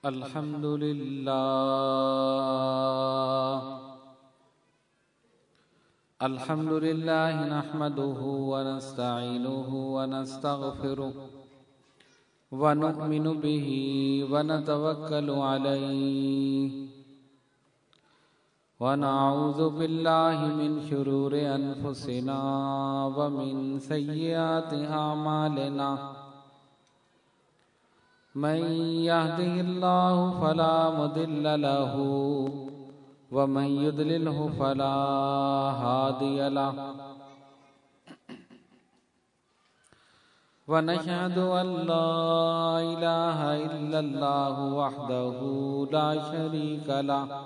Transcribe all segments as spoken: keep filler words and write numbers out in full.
الحمد للہ الحمد للہ نحمده ونستعینه ونستغفره ونؤمن به ونتوکل علیہ ونعوذ باللہ من شرور انفسنا ومن سیئات اعمالنا من يهده الله فلا مضل له ومن يضلله فلا هادي له ونشهد أن لا إله إلا الله وحده لا شريك له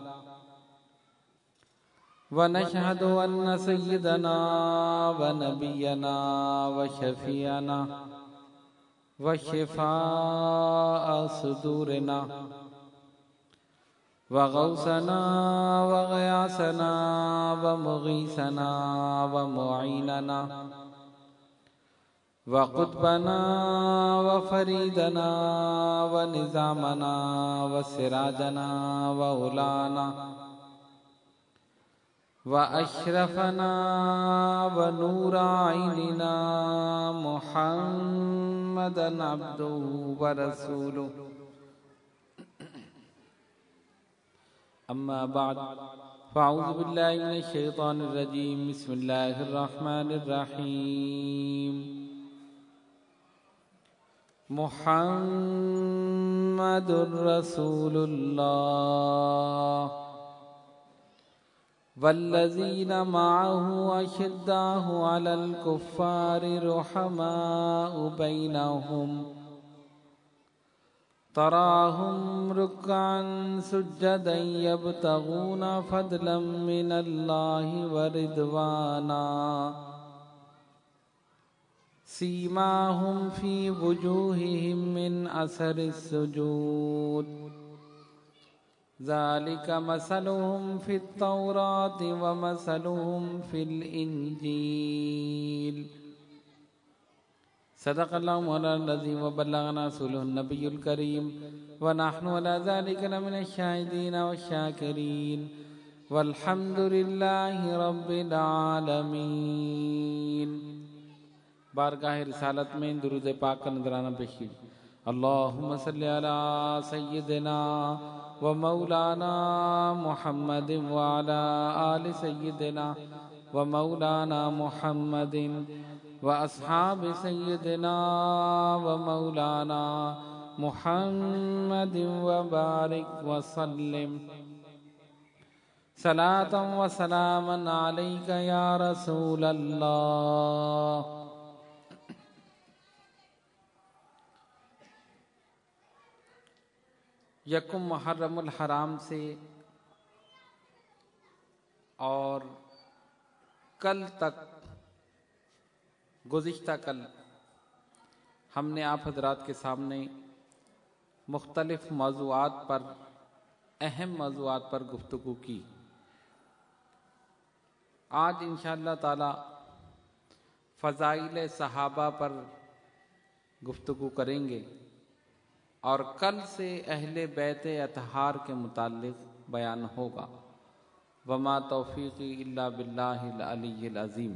ونشهد أن سيدنا ونبينا وشفيعنا وشفاء صدورنا وغوثنا وغياثنا ومغيثنا ومعيننا وقطبنا وفريدنا ونظامنا وسراجنا وولانا وأشرفنا ونور عيننا محمدا عبده ورسوله أما بعد فأعوذ بالله من الشيطان الرجيم بسم الله الرحمن الرحيم محمد رسول الله والذين معه أشداء على الكفار رحماء بينهم تراهم ركعا سجدا يبتغون فضلا من الله ورضوانا سيماهم في وجوههم من أثر السجود ذلك مثلهم في التوراة ومثلهم في الإنجيل صدق الله مولانا العظيم وبلغنا رسوله النبي الكريم ونحن على ذلك لمن الشاهدين والشاكرين والحمد لله رب العالمين. بارگاہ رسالت میں درود پاک کا نذرانہ پیش کیجیے. اللہم صلی علی سیدنا و مولانا محمد وعلی آل سیدنا و مولانا محمد و اصحاب سیدنا و مولانا محمد و بارک وسلم صلاة و سلاما علیک یا رسول اللہ. یکم محرم الحرام سے اور کل تک گزشتہ کل ہم نے آپ حضرات کے سامنے مختلف موضوعات پر اہم موضوعات پر گفتگو کی. آج انشاءاللہ تعالی فضائل صحابہ پر گفتگو کریں گے اور کل سے اہل بیت اطہار کے متعلق بیان ہوگا. وما توفیقی الا باللہ العلی العظیم.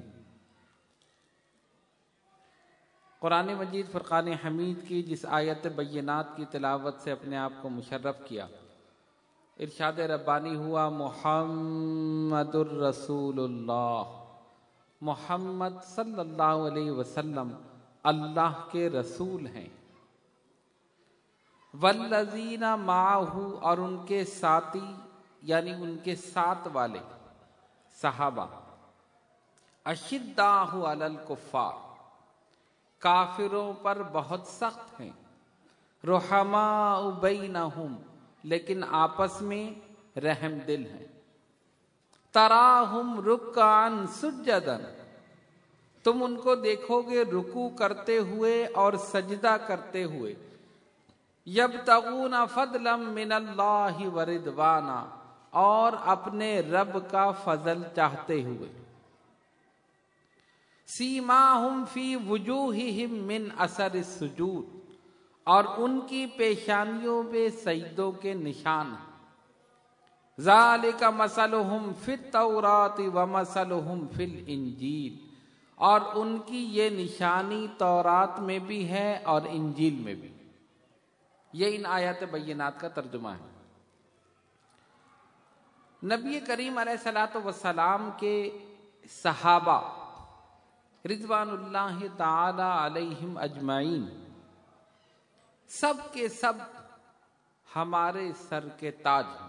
قرآن مجید فرقان حمید کی جس آیت بینات کی تلاوت سے اپنے آپ کو مشرف کیا، ارشاد ربانی ہوا محمد الرسول اللہ، محمد صلی اللہ علیہ وسلم اللہ کے رسول ہیں. والذین معہ اور ان کے ساتھی یعنی ان کے ساتھ والے صحابہ، اشداء علی الکفار کافروں پر بہت سخت ہیں، رحماء بینہم لیکن آپس میں رحم دل ہیں. تراہم رکعا سجدا تم ان کو دیکھو گے رکوع کرتے ہوئے اور سجدہ کرتے ہوئے. یبتغون فضلا من اللہ ورضوانا اور اپنے رب کا فضل چاہتے ہوئے. سیماہم فی وجوہہم من اثر السجود اور ان کی پیشانیوں پہ سجدوں کے نشان ہیں۔ ذالک مثلہم فی التوراۃ ومثلہم فی الانجیل، اور ان کی یہ نشانی تورات میں بھی ہے اور انجیل میں بھی۔ یہ ان آیات بینات کا ترجمہ ہے۔ نبی کریم علیہ الصلوۃ والسلام کے صحابہ رضوان اللہ تعالی علیہم اجمعین سب کے سب ہمارے سر کے تاج ہیں۔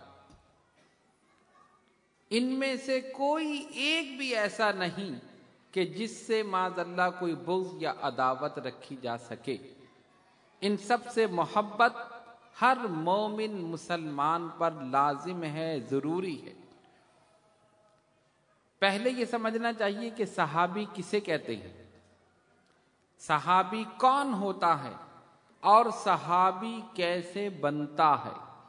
ان میں سے کوئی ایک بھی ایسا نہیں کہ جس سے معاذ اللہ کوئی بغض یا عداوت رکھی جا سکے۔ ان سب سے محبت ہر مومن مسلمان پر لازم ہے، ضروری ہے۔ پہلے یہ سمجھنا چاہیے کہ صحابی کسے کہتے ہیں، صحابی کون ہوتا ہے اور صحابی کیسے بنتا ہے۔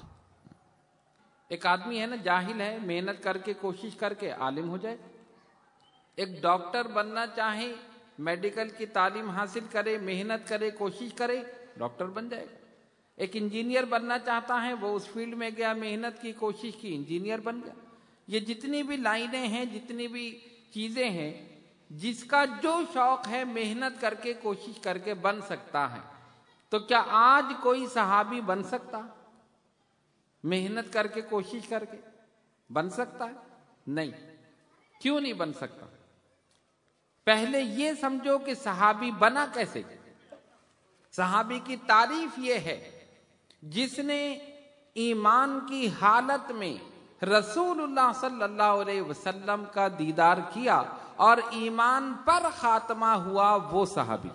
ایک آدمی ہے نا، جاہل ہے، محنت کر کے کوشش کر کے عالم ہو جائے۔ ایک ڈاکٹر بننا چاہے، میڈیکل کی تعلیم حاصل کرے، محنت کرے، کوشش کرے، ڈاکٹر بن جائے گا۔ ایک انجینئر بننا چاہتا ہے، وہ اس فیلڈ میں گیا، محنت کی، کوشش کی، انجینئر بن گیا۔ یہ جتنی بھی لائنیں ہیں، جتنی بھی چیزیں ہیں، جس کا جو شوق ہے محنت کر کے کوشش کر کے بن سکتا ہے۔ تو کیا آج کوئی صحابی بن سکتا؟ محنت کر کے کوشش کر کے بن سکتا ہے؟ نہیں۔ کیوں نہیں بن سکتا؟ پہلے یہ سمجھو کہ صحابی بنا کیسے۔ صحابی کی تعریف یہ ہے جس نے ایمان کی حالت میں رسول اللہ صلی اللہ علیہ وسلم کا دیدار کیا اور ایمان پر خاتمہ ہوا، وہ صحابی۔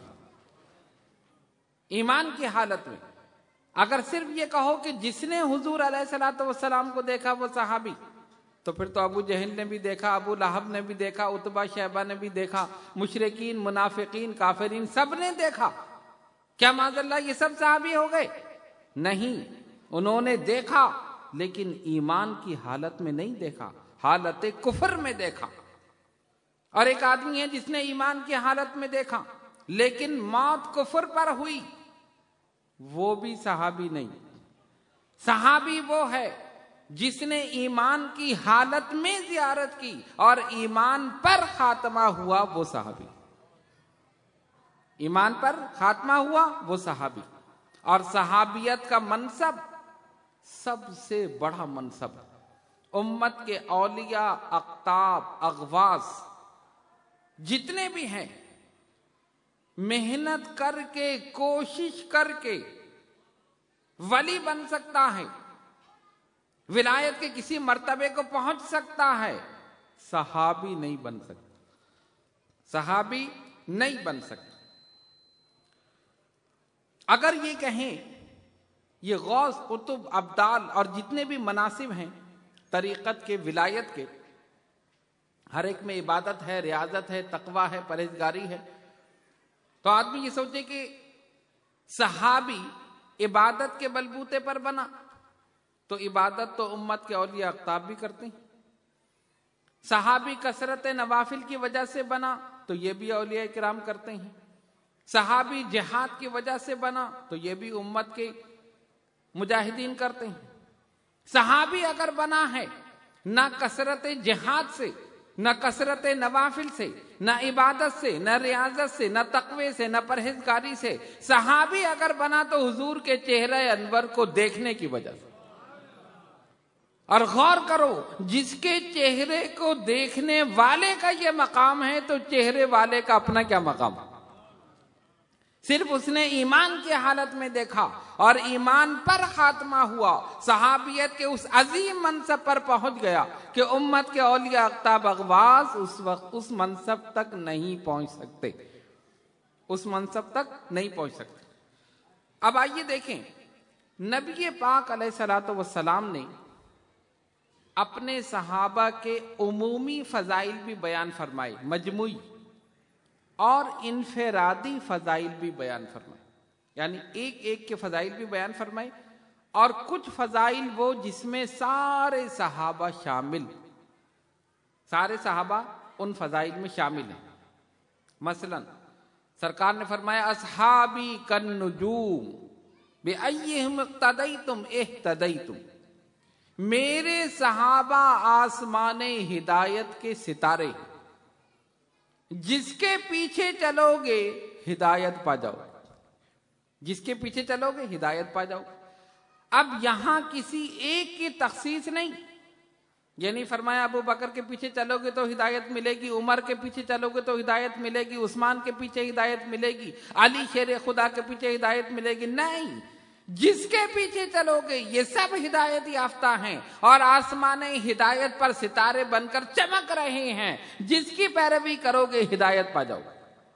ایمان کی حالت میں اگر صرف یہ کہو کہ جس نے حضور علیہ الصلوۃ والسلام کو دیکھا وہ صحابی، تو پھر تو ابو جہل نے بھی دیکھا، ابو لہب نے بھی دیکھا، عتبہ شیبہ نے بھی دیکھا، مشرکین، منافقین، کافرین سب نے دیکھا۔ کیا معاذ اللہ یہ سب صحابی ہو گئے؟ نہیں، انہوں نے دیکھا لیکن ایمان کی حالت میں نہیں دیکھا، حالت کفر میں دیکھا۔ اور ایک آدمی ہے جس نے ایمان کی حالت میں دیکھا لیکن موت کفر پر ہوئی، وہ بھی صحابی نہیں۔ صحابی وہ ہے جس نے ایمان کی حالت میں زیارت کی اور ایمان پر خاتمہ ہوا، وہ صحابی۔ ایمان پر خاتمہ ہوا وہ صحابی۔ اور صحابیت کا منصب سب سے بڑا منصب ہے۔ امت کے اولیاء، اقطاب، اغواص جتنے بھی ہیں، محنت کر کے کوشش کر کے ولی بن سکتا ہے، ولایت کے کسی مرتبے کو پہنچ سکتا ہے، صحابی نہیں بن سکتا، صحابی نہیں بن سکتا۔ اگر یہ کہیں یہ غوث، قطب، ابدال اور جتنے بھی مناصب ہیں طریقت کے، ولایت کے، ہر ایک میں عبادت ہے، ریاضت ہے، تقوی ہے، پرہیزگاری ہے، تو آدمی یہ سوچے کہ صحابی عبادت کے بلبوتے پر بنا، تو عبادت تو امت کے اولیاء اقطاب بھی کرتے ہیں۔ صحابی کثرت نوافل کی وجہ سے بنا، تو یہ بھی اولیاء کرام کرتے ہیں۔ صحابی جہاد کی وجہ سے بنا، تو یہ بھی امت کے مجاہدین کرتے ہیں۔ صحابی اگر بنا ہے نہ کثرت جہاد سے، نہ کثرت نوافل سے، نہ عبادت سے، نہ ریاضت سے، نہ تقوی سے، نہ پرہیزگاری سے، صحابی اگر بنا تو حضور کے چہرے انور کو دیکھنے کی وجہ سے۔ اور غور کرو، جس کے چہرے کو دیکھنے والے کا یہ مقام ہے تو چہرے والے کا اپنا کیا مقام ہے؟ صرف اس نے ایمان کی حالت میں دیکھا اور ایمان پر خاتمہ ہوا، صحابیت کے اس عظیم منصب پر پہنچ گیا کہ امت کے اولیاء، اقطاب، اغواص اس وقت اس منصب تک نہیں پہنچ سکتے، اس منصب تک نہیں پہنچ سکتے۔ اب آئیے دیکھیں، نبی پاک علیہ الصلوۃ والسلام نے اپنے صحابہ کے عمومی فضائل بھی بیان فرمائے، مجموعی اور انفرادی فضائل بھی بیان فرمائے، یعنی ایک ایک کے فضائل بھی بیان فرمائے، اور کچھ فضائل وہ جس میں سارے صحابہ شامل، سارے صحابہ ان فضائل میں شامل ہیں۔ مثلا سرکار نے فرمایا اصحابی کالنجوم، بِأَيِّهِمْ اقْتَدَيْتُمْ اهْتَدَيْتُمْ، میرے صحابہ آسمان ہدایت کے ستارے ہیں، جس کے پیچھے چلو گے ہدایت پا جاؤ، جس کے پیچھے چلو گے ہدایت پا جاؤ۔ اب یہاں کسی ایک کی تخصیص نہیں، یہ نہیں فرمایا ابو بکر کے پیچھے چلو گے تو ہدایت ملے گی، عمر کے پیچھے چلو گے تو ہدایت ملے گی، عثمان کے پیچھے ہدایت ملے گی، علی شیر خدا کے پیچھے ہدایت ملے گی، نہیں، جس کے پیچھے چلو گے یہ سب ہدایت یافتہ ہیں اور آسمان ہدایت پر ستارے بن کر چمک رہے ہیں، جس کی پیروی کرو گے ہدایت پا جاؤ۔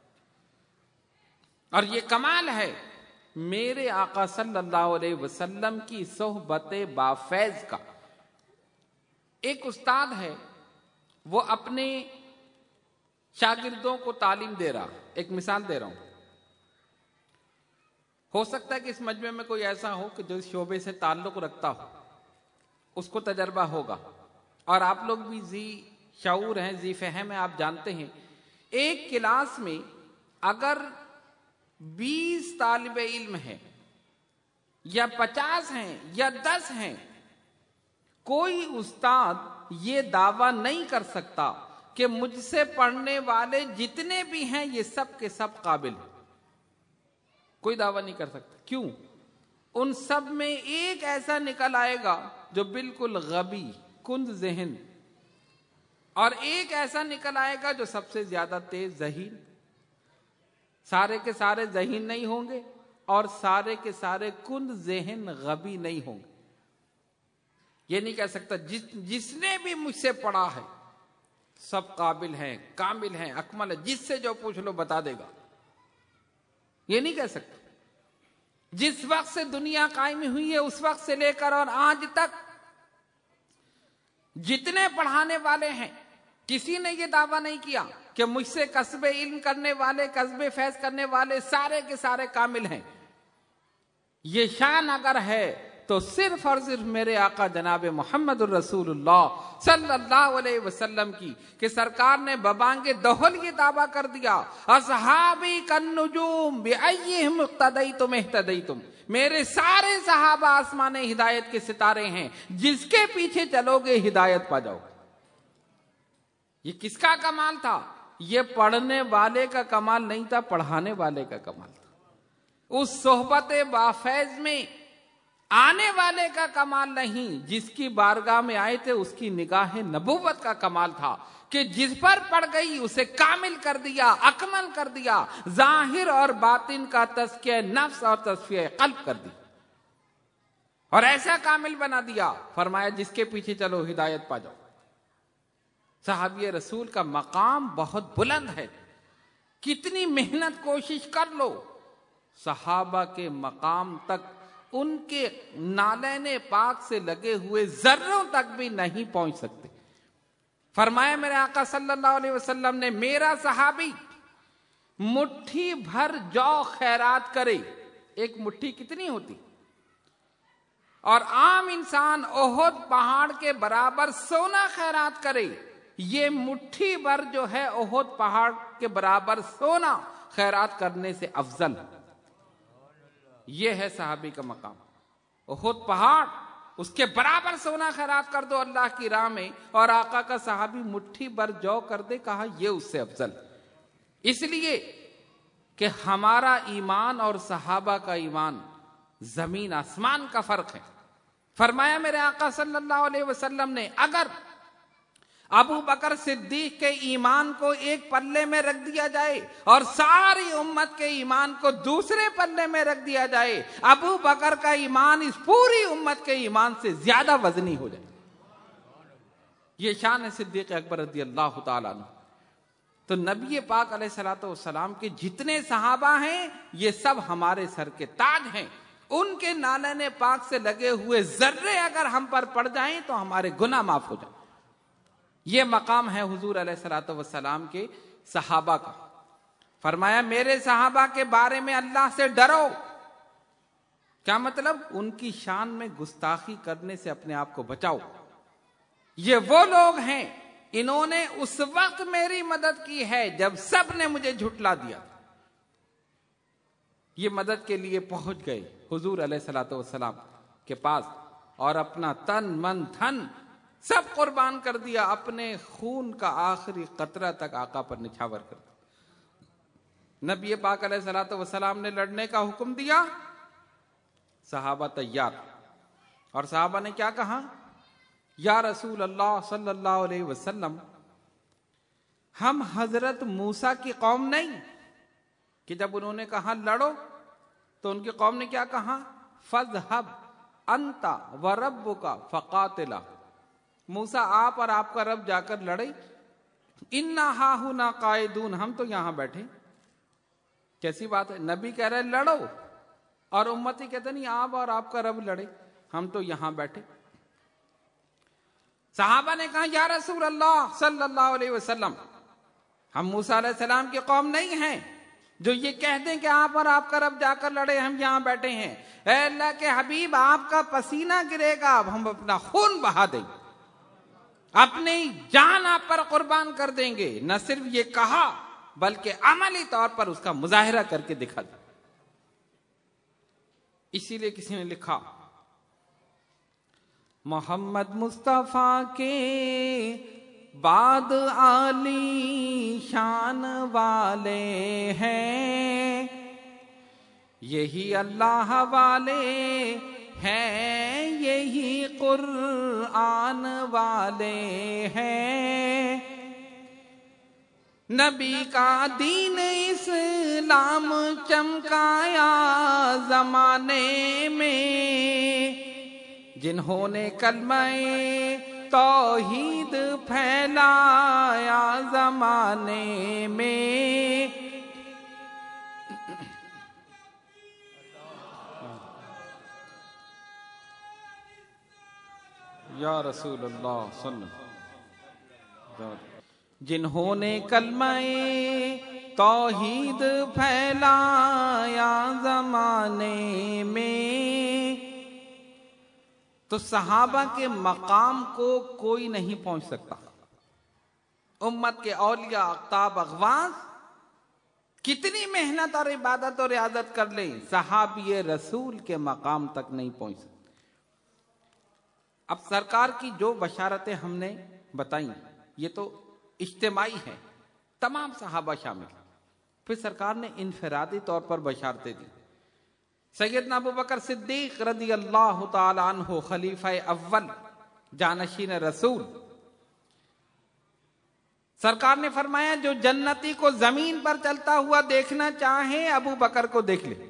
اور یہ کمال ہے میرے آقا صلی اللہ علیہ وسلم کی صحبت بافیض کا۔ ایک استاد ہے، وہ اپنے شاگردوں کو تعلیم دے رہا، ایک مثال دے رہا ہوں، ہو سکتا ہے کہ اس مجمع میں کوئی ایسا ہو کہ جو اس شعبے سے تعلق رکھتا ہو، اس کو تجربہ ہوگا، اور آپ لوگ بھی ذی شعور ہیں، ذی فہم ہیں، آپ جانتے ہیں ایک کلاس میں اگر بیس طالب علم ہیں یا پچاس ہیں یا دس ہیں، کوئی استاد یہ دعویٰ نہیں کر سکتا کہ مجھ سے پڑھنے والے جتنے بھی ہیں یہ سب کے سب قابل ہیں، کوئی دعویٰ نہیں کر سکتا۔ کیوں؟ ان سب میں ایک ایسا نکل آئے گا جو بالکل غبی کند ذہن، اور ایک ایسا نکل آئے گا جو سب سے زیادہ تیز ذہین۔ سارے کے سارے ذہین نہیں ہوں گے اور سارے کے سارے کند ذہن غبی نہیں ہوں گے۔ یہ نہیں کہہ سکتا جس جس نے بھی مجھ سے پڑھا ہے سب قابل ہیں، کامل ہیں، اکمل ہے، جس سے جو پوچھ لو بتا دے گا، یہ نہیں کہہ سکتا۔ جس وقت سے دنیا قائم ہوئی ہے اس وقت سے لے کر اور آج تک جتنے پڑھانے والے ہیں کسی نے یہ دعویٰ نہیں کیا کہ مجھ سے کسب علم کرنے والے، کسب فیض کرنے والے سارے کے سارے کامل ہیں۔ یہ شان اگر ہے تو صرف اور صرف میرے آقا جناب محمد الرسول اللہ صلی اللہ علیہ وسلم کی، کہ سرکار نے ببانگ دہل یہ دعویٰ کر دیا، اصحابی کالنجوم بأیہم اقتدیتم اہتدیتم، میرے سارے صحابہ آسمان ہدایت کے ستارے ہیں، جس کے پیچھے چلو گے ہدایت پا جاؤ۔ یہ کس کا کمال تھا؟ یہ پڑھنے والے کا کمال نہیں تھا، پڑھانے والے کا کمال تھا۔ اس صحبت بافیض میں آنے والے کا کمال نہیں، جس کی بارگاہ میں آئے تھے اس کی نگاہ نبوت کا کمال تھا کہ جس پر پڑ گئی اسے کامل کر دیا، اکمل کر دیا، ظاہر اور باطن کا تزکیہ نفس اور تصفیہ قلب کر دی اور ایسا کامل بنا دیا، فرمایا جس کے پیچھے چلو ہدایت پا جاؤ۔ صحابی رسول کا مقام بہت بلند ہے، کتنی محنت کوشش کر لو صحابہ کے مقام تک ان کے نالین پاک سے لگے ہوئے ذروں تک بھی نہیں پہنچ سکتے۔ فرمایا میرے آقا صلی اللہ علیہ وسلم نے، میرا صحابی مٹھی بھر جو خیرات کرے، ایک مٹھی کتنی ہوتی، اور عام انسان احد پہاڑ کے برابر سونا خیرات کرے، یہ مٹھی بھر جو ہے احد پہاڑ کے برابر سونا خیرات کرنے سے افضل ہے۔ یہ ہے صحابی کا مقام، احد پہاڑ اس کے برابر سونا خیرات کر دو اللہ کی راہ میں، اور آقا کا صحابی مٹھی بھر جو کر دے، کہا یہ اس سے افضل۔ اس لیے کہ ہمارا ایمان اور صحابہ کا ایمان زمین آسمان کا فرق ہے۔ فرمایا میرے آقا صلی اللہ علیہ وسلم نے، اگر ابو بکر صدیق کے ایمان کو ایک پلے میں رکھ دیا جائے اور ساری امت کے ایمان کو دوسرے پلے میں رکھ دیا جائے، ابو بکر کا ایمان اس پوری امت کے ایمان سے زیادہ وزنی ہو جائے۔ یہ شان ہے صدیق اکبر رضی اللہ تعالیٰ عنہ۔ تو نبی پاک علیہ الصلوۃ والسلام کے جتنے صحابہ ہیں یہ سب ہمارے سر کے تاج ہیں، ان کے نالین پاک سے لگے ہوئے ذرے اگر ہم پر پڑ جائیں تو ہمارے گناہ معاف ہو جائیں۔ یہ مقام ہے حضور علیہ الصلوۃ والسلام کے صحابہ کا۔ فرمایا میرے صحابہ کے بارے میں اللہ سے ڈرو۔ کیا مطلب؟ ان کی شان میں گستاخی کرنے سے اپنے آپ کو بچاؤ۔ یہ وہ لوگ ہیں، انہوں نے اس وقت میری مدد کی ہے جب سب نے مجھے جھٹلا دیا، یہ مدد کے لیے پہنچ گئے، حضور علیہ الصلوۃ والسلام کے پاس اور اپنا تن من دھن سب قربان کر دیا، اپنے خون کا آخری قطرہ تک آقا پر نچھاور کر دیا۔ نبی پاک علیہ الصلوۃ والسلام نے لڑنے کا حکم دیا، صحابہ تیار، اور صحابہ نے کیا کہا؟ یا رسول اللہ صلی اللہ علیہ وسلم، ہم حضرت موسیٰ کی قوم نہیں کہ جب انہوں نے کہا لڑو تو ان کی قوم نے کیا کہا؟ فَاذْهَبْ أَنْتَ وَرَبُّكَ فَقَاتِلَا، موسیٰ آپ اور آپ کا رب جا کر لڑے، اِنَّا ہَاہُنَا قَاعِدُونَ، ہم تو یہاں بیٹھے۔ کیسی بات ہے، نبی کہہ رہے لڑو اور امتی کہتے نہیں آپ اور آپ کا رب لڑے، ہم تو یہاں بیٹھے۔ صحابہ نے کہا یا رسول اللہ صلی اللہ علیہ وسلم، ہم موسیٰ علیہ السلام کی قوم نہیں ہیں جو یہ کہہ دیں کہ آپ اور آپ کا رب جا کر لڑے، ہم یہاں بیٹھے ہیں۔ اے اللہ کے حبیب، آپ کا پسینہ گرے گا، اب ہم اپنا خون بہا دیں، اپنی جان آپ پر قربان کر دیں گے۔ نہ صرف یہ کہا بلکہ عملی طور پر اس کا مظاہرہ کر کے دکھا دیں۔ اسی لیے کسی نے لکھا محمد مصطفیٰ کے بعد عالی شان والے ہیں، یہی اللہ والے ہیں، یہی قرآن والے ہیں۔ نبی کا دین اسلام چمکایا زمانے میں، جنہوں نے کلمہ توحید پھیلایا زمانے میں۔ یا رسول اللہ صلی اللہ علیہ وسلم، جنہوں نے کلمہ توحید پھیلایا زمانے میں۔ تو صحابہ کے مقام کو کوئی نہیں پہنچ سکتا۔ امت کے اولیاء، اقطاب، اغواص کتنی محنت اور عبادت اور ریاضت کر لیں، صحابی رسول کے مقام تک نہیں پہنچ سکتے۔ اب سرکار کی جو بشارتیں ہم نے بتائیں یہ تو اجتماعی ہیں، تمام صحابہ شامل۔ پھر سرکار نے انفرادی طور پر بشارتیں دی۔ سیدنا ابو بکر صدیق رضی اللہ تعالی عنہ، خلیفہ اول، جانشین رسول، سرکار نے فرمایا جو جنتی کو زمین پر چلتا ہوا دیکھنا چاہے ابو بکر کو دیکھ لے۔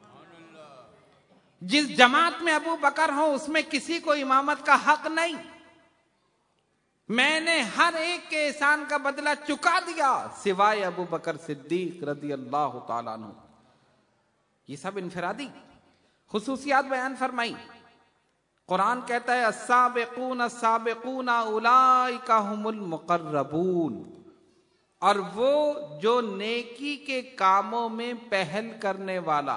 جس جماعت میں ابو بکر ہو اس میں کسی کو امامت کا حق نہیں، میں نے ہر ایک کے احسان کا بدلہ چکا دیا سوائے ابو بکر صدیق رضی اللہ تعالیٰ عنہ۔ یہ سب انفرادی خصوصیات بیان فرمائی۔ قرآن کہتا ہے السابقون السابقون اولئک هم المقربون، اور وہ جو نیکی کے کاموں میں پہل کرنے والا،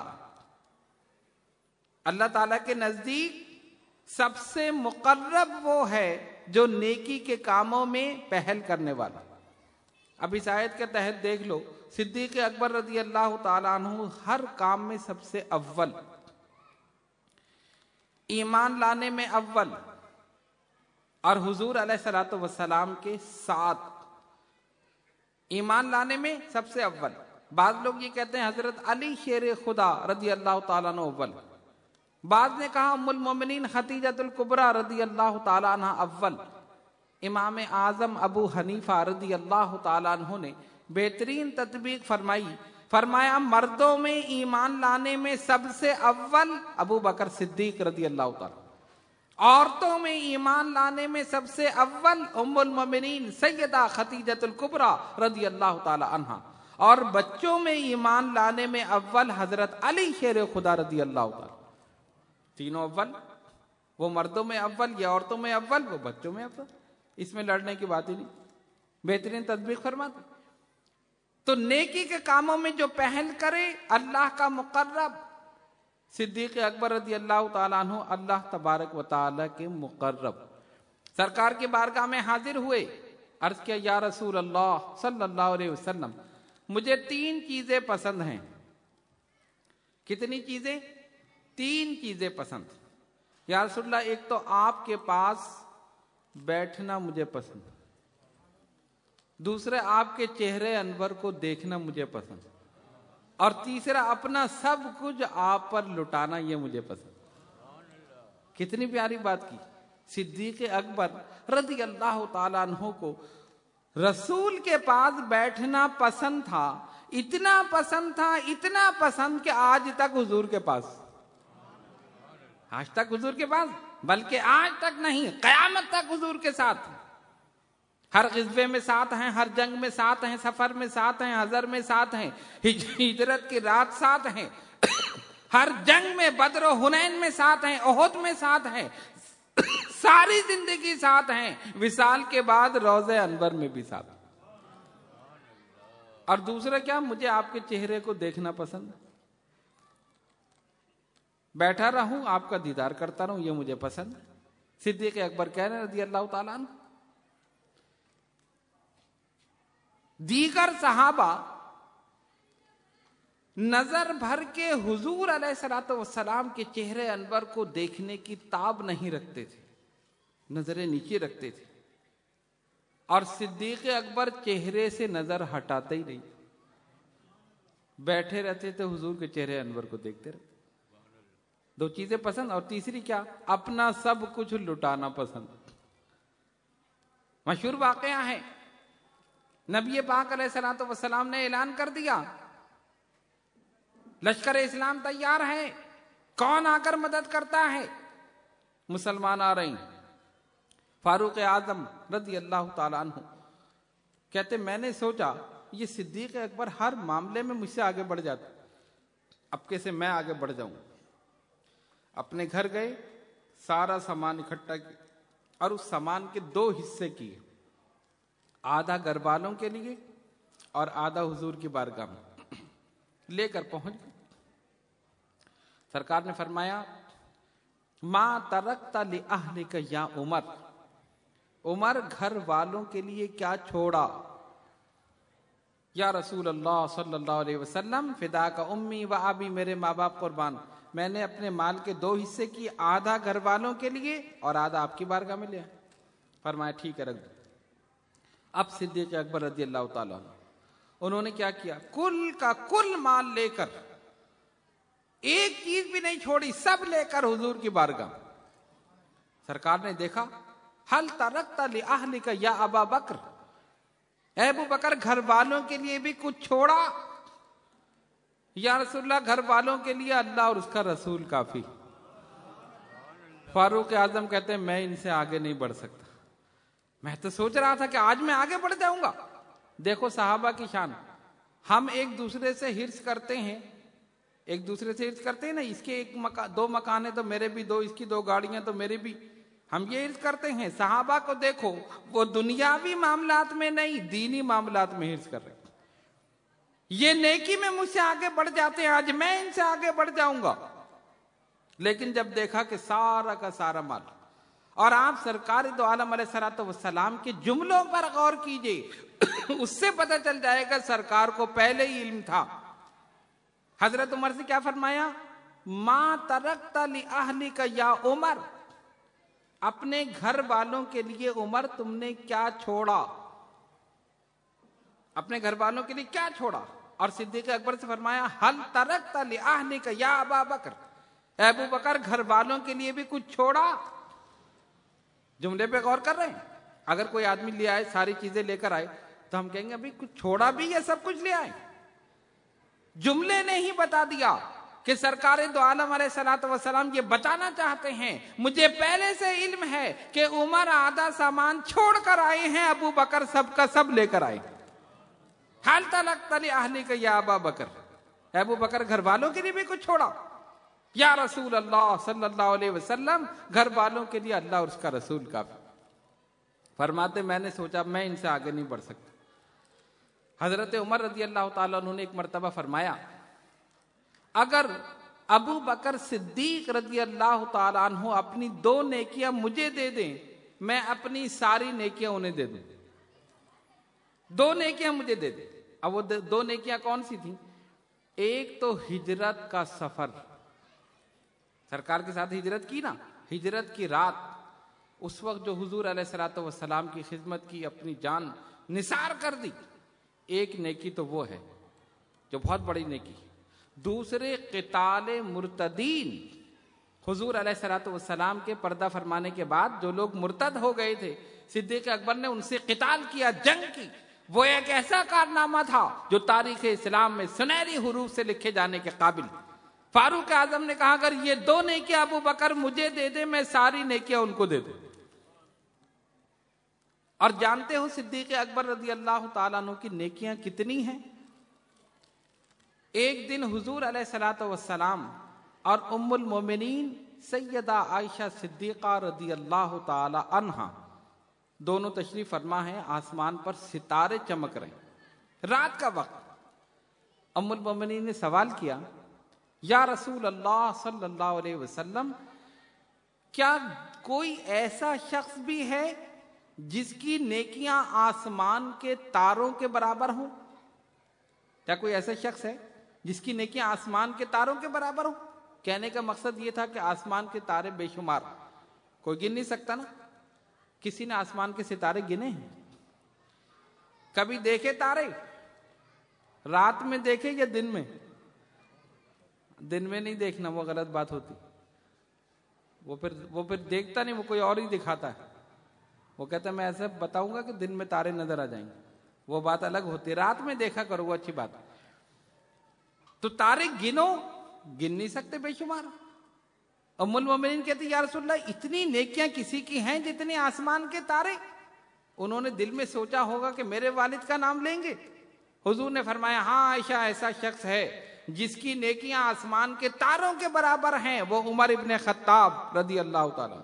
اللہ تعالیٰ کے نزدیک سب سے مقرب وہ ہے جو نیکی کے کاموں میں پہل کرنے والا۔ اب اس آیت کے تحت دیکھ لو، صدیق اکبر رضی اللہ تعالیٰ عنہ ہر کام میں سب سے اول، ایمان لانے میں اول، اور حضور علیہ الصلوۃ والسلام کے ساتھ ایمان لانے میں سب سے اول۔ بعض لوگ یہ کہتے ہیں حضرت علی شیر خدا رضی اللہ تعالیٰ عنہ اول، بعض نے کہا ام المومنین خدیجۃ الکبریٰ رضی اللہ تعالیٰ عنہ اول۔ امام اعظم ابو حنیفہ رضی اللہ تعالیٰ عنہ نے بہترین تطبیق فرمائی، فرمایا مردوں میں ایمان لانے میں سب سے اول ابو بکر صدیق رضی اللہ تعالیٰ، عورتوں میں ایمان لانے میں سب سے اول ام المومنین سیدہ خدیجۃ الکبریٰ رضی اللہ تعالیٰ عنہ، اور بچوں میں ایمان لانے میں اول حضرت علی شیر خدا رضی اللہ تعالیٰ۔ تینوں اول، وہ مردوں میں اول، یہ عورتوں میں اول، وہ بچوں میں اول، اس میں لڑنے کی بات ہی نہیں، بہترین تطبیق فرماتے۔ تو نیکی کے کاموں میں جو پہل کرے اللہ کا مقرب، صدیق اکبر رضی اللہ تعالیٰ عنہ اللہ تبارک و تعالیٰ کے مقرب، سرکار کی بارگاہ میں حاضر ہوئے، عرض کیا یا رسول اللہ صلی اللہ علیہ وسلم مجھے تین چیزیں پسند ہیں۔ کتنی چیزیں؟ تین چیزیں پسند تھیں. یا رسول اللہ ایک تو آپ کے پاس بیٹھنا مجھے پسند، دوسرے آپ کے چہرے انور کو دیکھنا مجھے پسند، اور تیسرا اپنا سب کچھ آپ پر لٹانا یہ مجھے پسند. کتنی پیاری بات کی. صدیق اکبر رضی اللہ تعالیٰ عنہ کو رسول کے پاس بیٹھنا پسند تھا، اتنا پسند تھا اتنا پسند کہ آج تک حضور کے پاس آج تک حضور کے پاس بلکہ آج تک نہیں، قیامت تک حضور کے ساتھ. ہر غزوے میں ساتھ ہیں، ہر جنگ میں ساتھ ہیں، سفر میں ساتھ ہیں، حضر میں ساتھ ہیں، ہجرت کی رات ساتھ ہیں، ہر جنگ میں بدر و حنین میں ساتھ ہیں، احد میں ساتھ ہیں، ساری زندگی ساتھ ہیں، وصال کے بعد روضہ انور میں بھی ساتھ. اور دوسرا کیا، مجھے آپ کے چہرے کو دیکھنا پسند، بیٹھا رہوں آپ کا دیدار کرتا رہوں یہ مجھے پسند. صدیق اکبر کہہ رہے ہیں رضی اللہ تعالیٰ عنہ. دیگر صحابہ نظر بھر کے حضور علیہ الصلوۃ والسلام کے چہرے انور کو دیکھنے کی تاب نہیں رکھتے تھے، نظریں نیچے رکھتے تھے، اور صدیق اکبر چہرے سے نظر ہٹاتے ہی نہیں، بیٹھے رہتے تھے حضور کے چہرے انور کو دیکھتے رہتے. دو چیزیں پسند، اور تیسری کیا، اپنا سب کچھ لٹانا پسند. مشہور واقعہ ہے، نبی پاک علیہ الصلوۃ والسلام نے اعلان کر دیا لشکر اسلام تیار ہے، کون آ کر مدد کرتا ہے؟ مسلمان آ رہے ہیں. فاروق اعظم رضی اللہ تعالیٰ عنہ کہتے میں نے سوچا یہ صدیق اکبر ہر معاملے میں مجھ سے آگے بڑھ جاتا، اب کیسے میں آگے بڑھ جاؤں. اپنے گھر گئے، سارا سامان اکٹھا کیا اور اس سامان کے دو حصے کیے، آدھا گھر والوں کے لیے اور آدھا حضور کی بارگاہ میں لے کر پہنچ گئے. سرکار نے فرمایا ما ترکت لأہلک یا عمر، عمر گھر والوں کے لیے کیا چھوڑا؟ یا رسول اللہ صلی اللہ علیہ وسلم فداک امی و ابی، میرے ماں باپ قربان، میں نے اپنے مال کے دو حصے کی، آدھا گھر والوں کے لیے اور آدھا آپ کی بارگاہ میں لیا. فرمایا ٹھیک ہے رکھ دو. اب صدیق اکبر رضی اللہ تعالیٰ عنہ انہوں نے کیا کیا، کل کا کل مال لے کر، ایک چیز بھی نہیں چھوڑی، سب لے کر حضور کی بارگاہ. سرکار نے دیکھا حل ترکت لأہلک یا ابا بکر، اے ابو بکر گھر والوں کے لیے بھی کچھ چھوڑا؟ یا رسول اللہ گھر والوں کے لیے اللہ اور اس کا رسول کافی. فاروق اعظم کہتے ہیں میں ان سے آگے نہیں بڑھ سکتا، میں تو سوچ رہا تھا کہ آج میں آگے بڑھ جاؤں گا. دیکھو صحابہ کی شان، ہم ایک دوسرے سے ہرس کرتے ہیں، ایک دوسرے سے ہرس کرتے ہیں نا، اس کے ایک مکا دو مکان ہیں تو میرے بھی دو، اس کی دو گاڑیاں تو میرے بھی، ہم یہ ہرس کرتے ہیں. صحابہ کو دیکھو وہ دنیاوی معاملات میں نہیں دینی معاملات میں ہرس کر رہے ہیں. یہ نیکی میں مجھ سے آگے بڑھ جاتے ہیں، آج میں ان سے آگے بڑھ جاؤں گا. لیکن جب دیکھا کہ سارا کا سارا مال، اور آپ سرکار دو عالم علیہ الصلوۃ والسلام کے جملوں پر غور کیجئے، اس سے پتہ چل جائے گا سرکار کو پہلے ہی علم تھا. حضرت عمر سے کیا فرمایا، ما ترکت لأہلک یا عمر، اپنے گھر والوں کے لیے عمر تم نے کیا چھوڑا، اپنے گھر والوں کے لیے کیا چھوڑا؟ اور صدیق اکبر سے فرمایا حل ترکت لأہلک یا ابا بکر، اے ابو بکر گھر والوں کے لیے بھی کچھ چھوڑا؟ جملے پہ غور کر رہے ہیں. اگر کوئی آدمی لے آئے ساری چیزیں لے کر آئے تو ہم کہیں گے ابھی کچھ چھوڑا بھی ہے، سب کچھ لے آئے. جملے نے ہی بتا دیا کہ سرکار دو عالم علیہ الصلوۃ والسلام یہ بتانا چاہتے ہیں مجھے پہلے سے علم ہے کہ عمر آدھا سامان چھوڑ کر آئے ہیں، ابو بکر سب کا سب لے کر آئے. حل ترکت لأہلک یا ابا بکر، اے ابو بکر گھر والوں کے لیے بھی کچھ چھوڑا؟ یا رسول اللہ صلی اللہ علیہ وسلم گھر والوں کے لیے اللہ اور اس کا رسول کافی. فرماتے میں نے سوچا میں ان سے آگے نہیں بڑھ سکتا. حضرت عمر رضی اللہ تعالیٰ عنہ نے ایک مرتبہ فرمایا اگر ابو بکر صدیق رضی اللہ تعالیٰ عنہ اپنی دو نیکیاں مجھے دے دیں، میں اپنی ساری نیکیاں انہیں دے دوں. دو نیکیاں مجھے دے دیں. اب وہ دو نیکیاں کون سی تھیں؟ ایک تو ہجرت کا سفر، سرکار کے ساتھ ہجرت کی نا، ہجرت کی رات اس وقت جو حضور علیہ الصلوۃ والسلام کی خدمت کی، اپنی جان نثار کر دی، ایک نیکی تو وہ ہے جو بہت بڑی نیکی، دوسرے قتال مرتدین، حضور علیہ الصلوۃ والسلام کے پردہ فرمانے کے بعد جو لوگ مرتد ہو گئے تھے، صدیق اکبر نے ان سے قتال کیا، جنگ کی، وہ ایک ایسا کارنامہ تھا جو تاریخ اسلام میں سنہری حروف سے لکھے جانے کے قابل۔ فاروق اعظم نے کہا اگر یہ دو نیکیاں ابو بکر مجھے دے دے میں ساری نیکیاں ان کو دے دوں۔ اور جانتے ہو صدیق اکبر رضی اللہ تعالیٰ عنہ کی نیکیاں کتنی ہیں؟ ایک دن حضور علیہ الصلوۃ والسلام اور ام المومنین سیدہ عائشہ صدیقہ رضی اللہ تعالی عنہا دونوں تشریف فرما ہیں، آسمان پر ستارے چمک رہے ہیں، رات کا وقت۔ ام المومنین نے سوال کیا، یا رسول اللہ صلی اللہ علیہ وسلم، کیا کوئی ایسا شخص بھی ہے جس کی نیکیاں آسمان کے تاروں کے برابر ہوں؟ کیا کوئی ایسا شخص ہے جس کی نیکیاں آسمان کے تاروں کے برابر ہوں؟ کہنے کا مقصد یہ تھا کہ آسمان کے تارے بے شمار، کوئی گن نہیں سکتا نا۔ کسی نے آسمان کے ستارے گنے ہیں؟ کبھی دیکھے تارے؟ رات میں دیکھے یا دن میں؟ دن میں نہیں دیکھنا، وہ غلط بات ہوتی، وہ پھر وہ پھر دیکھتا نہیں، وہ کوئی اور ہی دکھاتا ہے۔ وہ کہتا ہے میں ایسے بتاؤں گا کہ دن میں تارے نظر آ جائیں گے، وہ بات الگ ہوتی ہے، رات میں دیکھا کرو، وہ اچھی بات ہے۔ تو تارے گنو، گن نہیں سکتے، بے شمار۔ ام المومنین کہتی یا رسول اللہ اتنی نیکیاں کسی کی ہیں جتنے آسمان کے تارے؟ انہوں نے دل میں سوچا ہوگا کہ میرے والد کا نام لیں گے۔ حضور نے فرمایا ہاں عائشہ، ایسا شخص ہے جس کی نیکیاں آسمان کے تاروں کے برابر ہیں، وہ عمر ابن خطاب رضی اللہ تعالی۔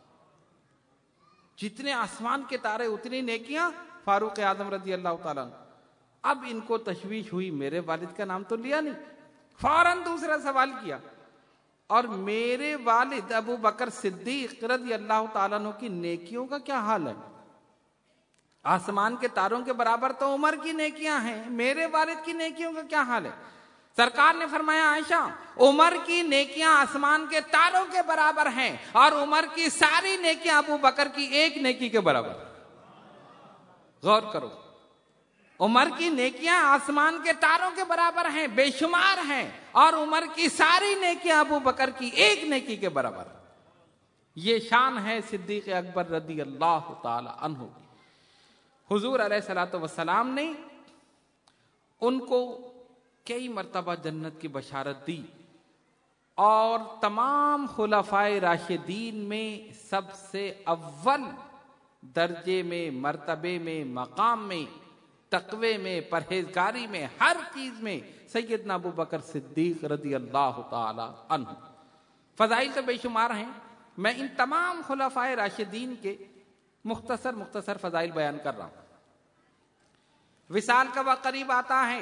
جتنے آسمان کے تارے اتنی نیکیاں فاروق اعظم رضی اللہ تعالیٰ۔ اب ان کو تشویش ہوئی، میرے والد کا نام تو لیا نہیں، فوراً دوسرا سوال کیا، اور میرے والد ابو بکر صدیق رضی اللہ تعالیٰ عنہ کی نیکیوں کا کیا حال ہے؟ آسمان کے تاروں کے برابر تو عمر کی نیکیاں ہیں، میرے والد کی نیکیوں کا کیا حال ہے؟ سرکار نے فرمایا عائشہ، عمر کی نیکیاں آسمان کے تاروں کے برابر ہیں، اور عمر کی ساری نیکیاں ابو بکر کی ایک نیکی کے برابر۔ غور کرو، عمر کی نیکیاں آسمان کے تاروں کے برابر ہیں، بے شمار ہیں، اور عمر کی ساری نیکیاں ابو بکر کی ایک نیکی کے برابر۔ یہ شان ہے صدیق اکبر رضی اللہ تعالی عنہ کی۔ حضور علیہ الصلوۃ والسلام نے ان کو کئی مرتبہ جنت کی بشارت دی، اور تمام خلفائے راشدین میں سب سے اول درجے میں، مرتبے میں، مقام میں، تقوی میں، پرہیزگاری میں، ہر چیز میں سیدنا ابو بکر صدیق رضی اللہ تعالی عنہ۔ فضائل تو بے شمار ہیں، میں ان تمام خلفائے راشدین کے مختصر مختصر فضائل بیان کر رہا ہوں۔ وصال کا وقت قریب آتا ہے،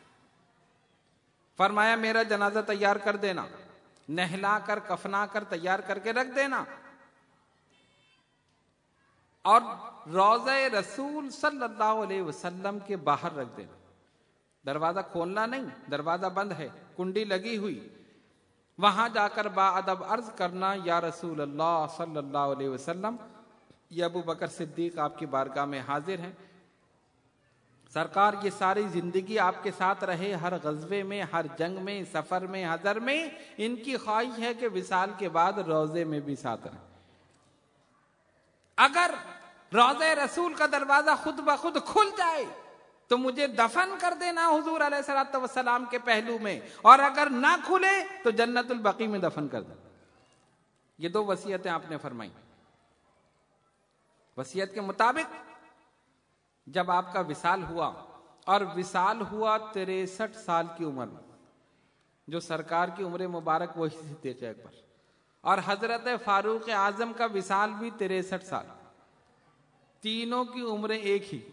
فرمایا میرا جنازہ تیار کر دینا، نہلا کر کفنا کر تیار کر کے رکھ دینا، اور روضہ رسول صلی اللہ علیہ وسلم کے باہر رکھ دینا۔ دروازہ کھولنا نہیں، دروازہ بند ہے، کنڈی لگی ہوئی، وہاں جا کر با ادب عرض کرنا یا رسول اللہ صلی اللہ علیہ وسلم، یہ ابو بکر صدیق آپ کی بارگاہ میں حاضر ہیں، سرکار یہ ساری زندگی آپ کے ساتھ رہے، ہر غزوے میں، ہر جنگ میں، سفر میں، حضر میں، ان کی خواہش ہے کہ وصال کے بعد روضے میں بھی ساتھ رہیں۔ اگر روضہ رسول کا دروازہ خود بخود کھل جائے تو مجھے دفن کر دینا حضور علیہ الصلوۃ والسلام کے پہلو میں، اور اگر نہ کھلے تو جنت البقیع میں دفن کر دینا۔ یہ دو وصیتیں آپ نے فرمائی۔ وصیت کے مطابق جب آپ کا وصال ہوا، اور وصال ہوا تریسٹھ سال کی عمر میں، جو سرکار کی عمر مبارک وہی صدیق اکبر، اور حضرت فاروق اعظم کا وصال بھی تریسٹھ سال، تینوں کی عمریں ایک ہی۔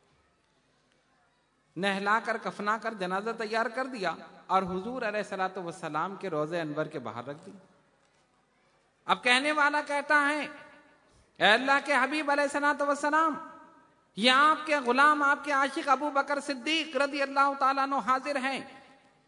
نہلا کر کفنا کر جنازہ تیار کر دیا، اور حضور علیہ الصلوۃ والسلام کے روضہ انور کے باہر رکھ دیا۔ اب کہنے والا کہتا ہے اے اللہ کے حبیب علیہ الصلوۃ والسلام، یہ آپ کے غلام، آپ کے عاشق ابو بکر صدیق رضی اللہ تعالیٰ عنہ حاضر ہیں،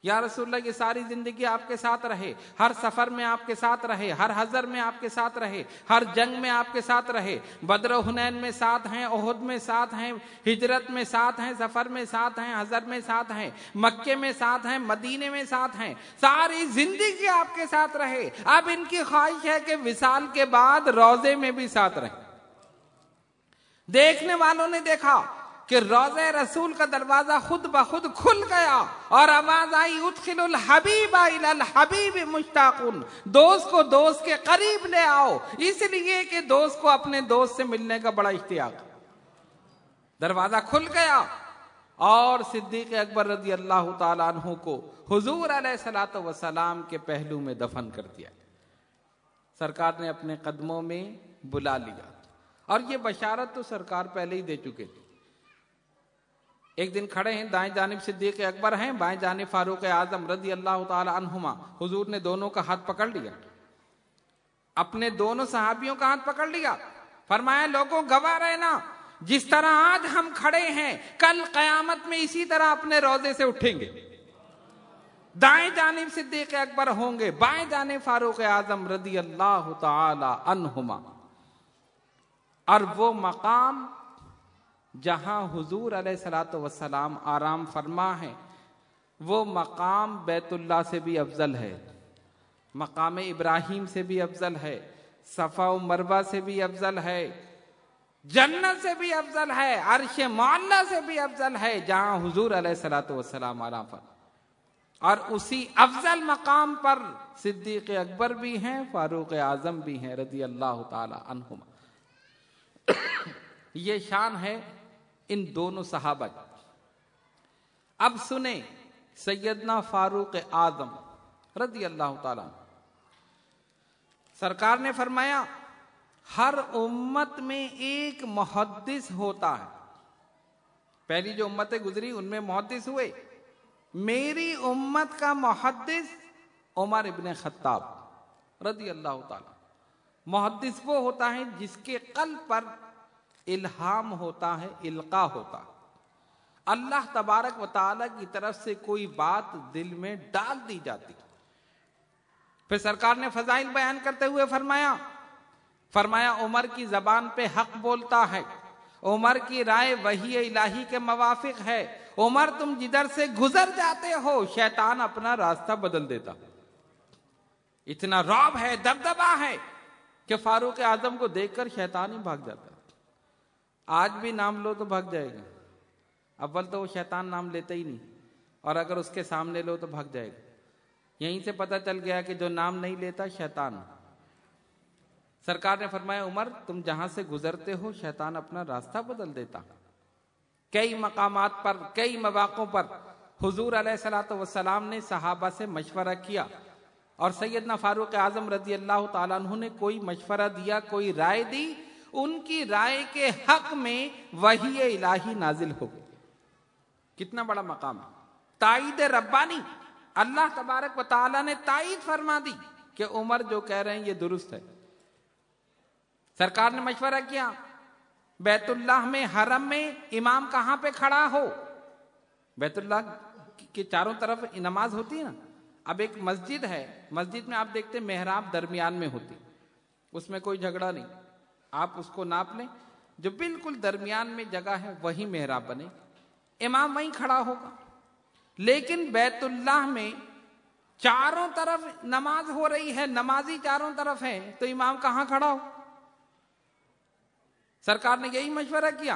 یا رسول اللہ یہ ساری زندگی آپ کے ساتھ رہے، ہر سفر میں آپ کے ساتھ رہے، ہر حضر میں آپ کے ساتھ رہے، ہر جنگ میں آپ کے ساتھ رہے، بدر و حنین میں ساتھ ہیں، احد میں ساتھ ہیں، ہجرت میں ساتھ ہیں، سفر میں ساتھ ہیں، حضر میں ساتھ ہیں، مکے میں ساتھ ہیں، مدینے میں ساتھ ہیں، ساری زندگی آپ کے ساتھ رہے۔ اب ان کی خواہش ہے کہ وصال کے بعد روضے میں بھی ساتھ رہیں۔ دیکھنے والوں نے دیکھا کہ روضہ رسول کا دروازہ خود بخود کھل گیا اور آواز آئی ادخل الحبیب الی الحبیب مشتاقون، دوست کو دوست کے قریب لے آؤ، اس لیے کہ دوست کو اپنے دوست سے ملنے کا بڑا اشتیاق۔ دروازہ کھل گیا اور صدیق اکبر رضی اللہ تعالیٰ عنہ کو حضور علیہ الصلوۃ والسلام کے پہلو میں دفن کر دیا۔ سرکار نے اپنے قدموں میں بلا لیا، اور یہ بشارت تو سرکار پہلے ہی دے چکے تھے۔ ایک دن کھڑے ہیں، دائیں جانب صدیق اکبر ہیں، بائیں جانب فاروق اعظم رضی اللہ تعالی عنہما۔ حضور نے دونوں کا ہاتھ پکڑ لیا، اپنے دونوں صحابیوں کا ہاتھ پکڑ لیا، فرمایا لوگوں گواہ رہنا، جس طرح آج ہم کھڑے ہیں کل قیامت میں اسی طرح اپنے روضے سے اٹھیں گے۔ دائیں جانب صدیق اکبر ہوں گے، بائیں جانب فاروق اعظم رضی اللہ تعالی عنہما۔ اور وہ مقام جہاں حضور علیہ الصلوۃ والسلام آرام فرما ہے، وہ مقام بیت اللہ سے بھی افضل ہے، مقام ابراہیم سے بھی افضل ہے، صفا و مروہ سے بھی افضل ہے، جنت سے بھی افضل ہے، عرش معلیٰ سے بھی افضل ہے، جہاں حضور علیہ الصلوۃ والسلام آرام فرما۔ اور اسی افضل مقام پر صدیق اکبر بھی ہیں، فاروق اعظم بھی ہیں رضی اللہ تعالی عنہما۔ یہ شان ہے ان دونوں صحابہ کی۔ اب سنیں سیدنا فاروق اعظم رضی اللہ تعالیٰ عنہ، سرکار نے فرمایا ہر امت میں ایک محدث ہوتا ہے۔ پہلی جو امتیں گزری ان میں محدث ہوئے، میری امت کا محدث عمر ابن خطاب رضی اللہ تعالیٰ۔ محدث وہ ہوتا ہے جس کے قلب پر الہام ہوتا ہے، القاء ہوتا ہے، اللہ تبارک و تعالی کی طرف سے کوئی بات دل میں ڈال دی جاتی۔ پھر سرکار نے فضائل بیان کرتے ہوئے فرمایا فرمایا عمر کی زبان پہ حق بولتا ہے، عمر کی رائے وحی الہی کے موافق ہے، عمر تم جدھر سے گزر جاتے ہو شیطان اپنا راستہ بدل دیتا۔ اتنا رعب ہے، دبدبا ہے کہ فاروق اعظم کو دیکھ کر شیطان ہی بھاگ جاتا۔ آج بھی نام لو تو بھاگ جائے گا، اول تو وہ شیطان نام لیتا ہی نہیں، اور اگر اس کے سامنے لو تو بھاگ جائے گا۔ یہیں سے پتہ چل گیا کہ جو نام نہیں لیتا شیطان۔ سرکار نے فرمایا عمر تم جہاں سے گزرتے ہو شیطان اپنا راستہ بدل دیتا۔ کئی مقامات پر، کئی مواقعوں پر حضور علیہ الصلوۃ والسلام نے صحابہ سے مشورہ کیا، اور سیدنا فاروق اعظم رضی اللہ تعالیٰ عنہ نے کوئی مشورہ دیا، کوئی رائے دی، ان کی رائے کے حق میں وحی الہی نازل ہو گئی۔ کتنا بڑا مقام ہے، تائید ربانی، اللہ تبارک و تعالیٰ نے تائید فرما دی کہ عمر جو کہہ رہے ہیں یہ درست ہے۔ سرکار نے مشورہ کیا بیت اللہ میں، حرم میں امام کہاں پہ کھڑا ہو؟ بیت اللہ کے چاروں طرف نماز ہوتی ہے نا، اب ایک مسجد ہے، مسجد میں آپ دیکھتے ہیں محراب درمیان میں ہوتی، اس میں کوئی جھگڑا نہیں، آپ اس کو ناپ لیں، جو بالکل درمیان میں جگہ ہے وہی محراب بنے، امام وہیں کھڑا ہوگا۔ لیکن بیت اللہ میں چاروں طرف نماز ہو رہی ہے، نمازی چاروں طرف ہے، تو امام کہاں کھڑا ہو؟ سرکار نے یہی مشورہ کیا۔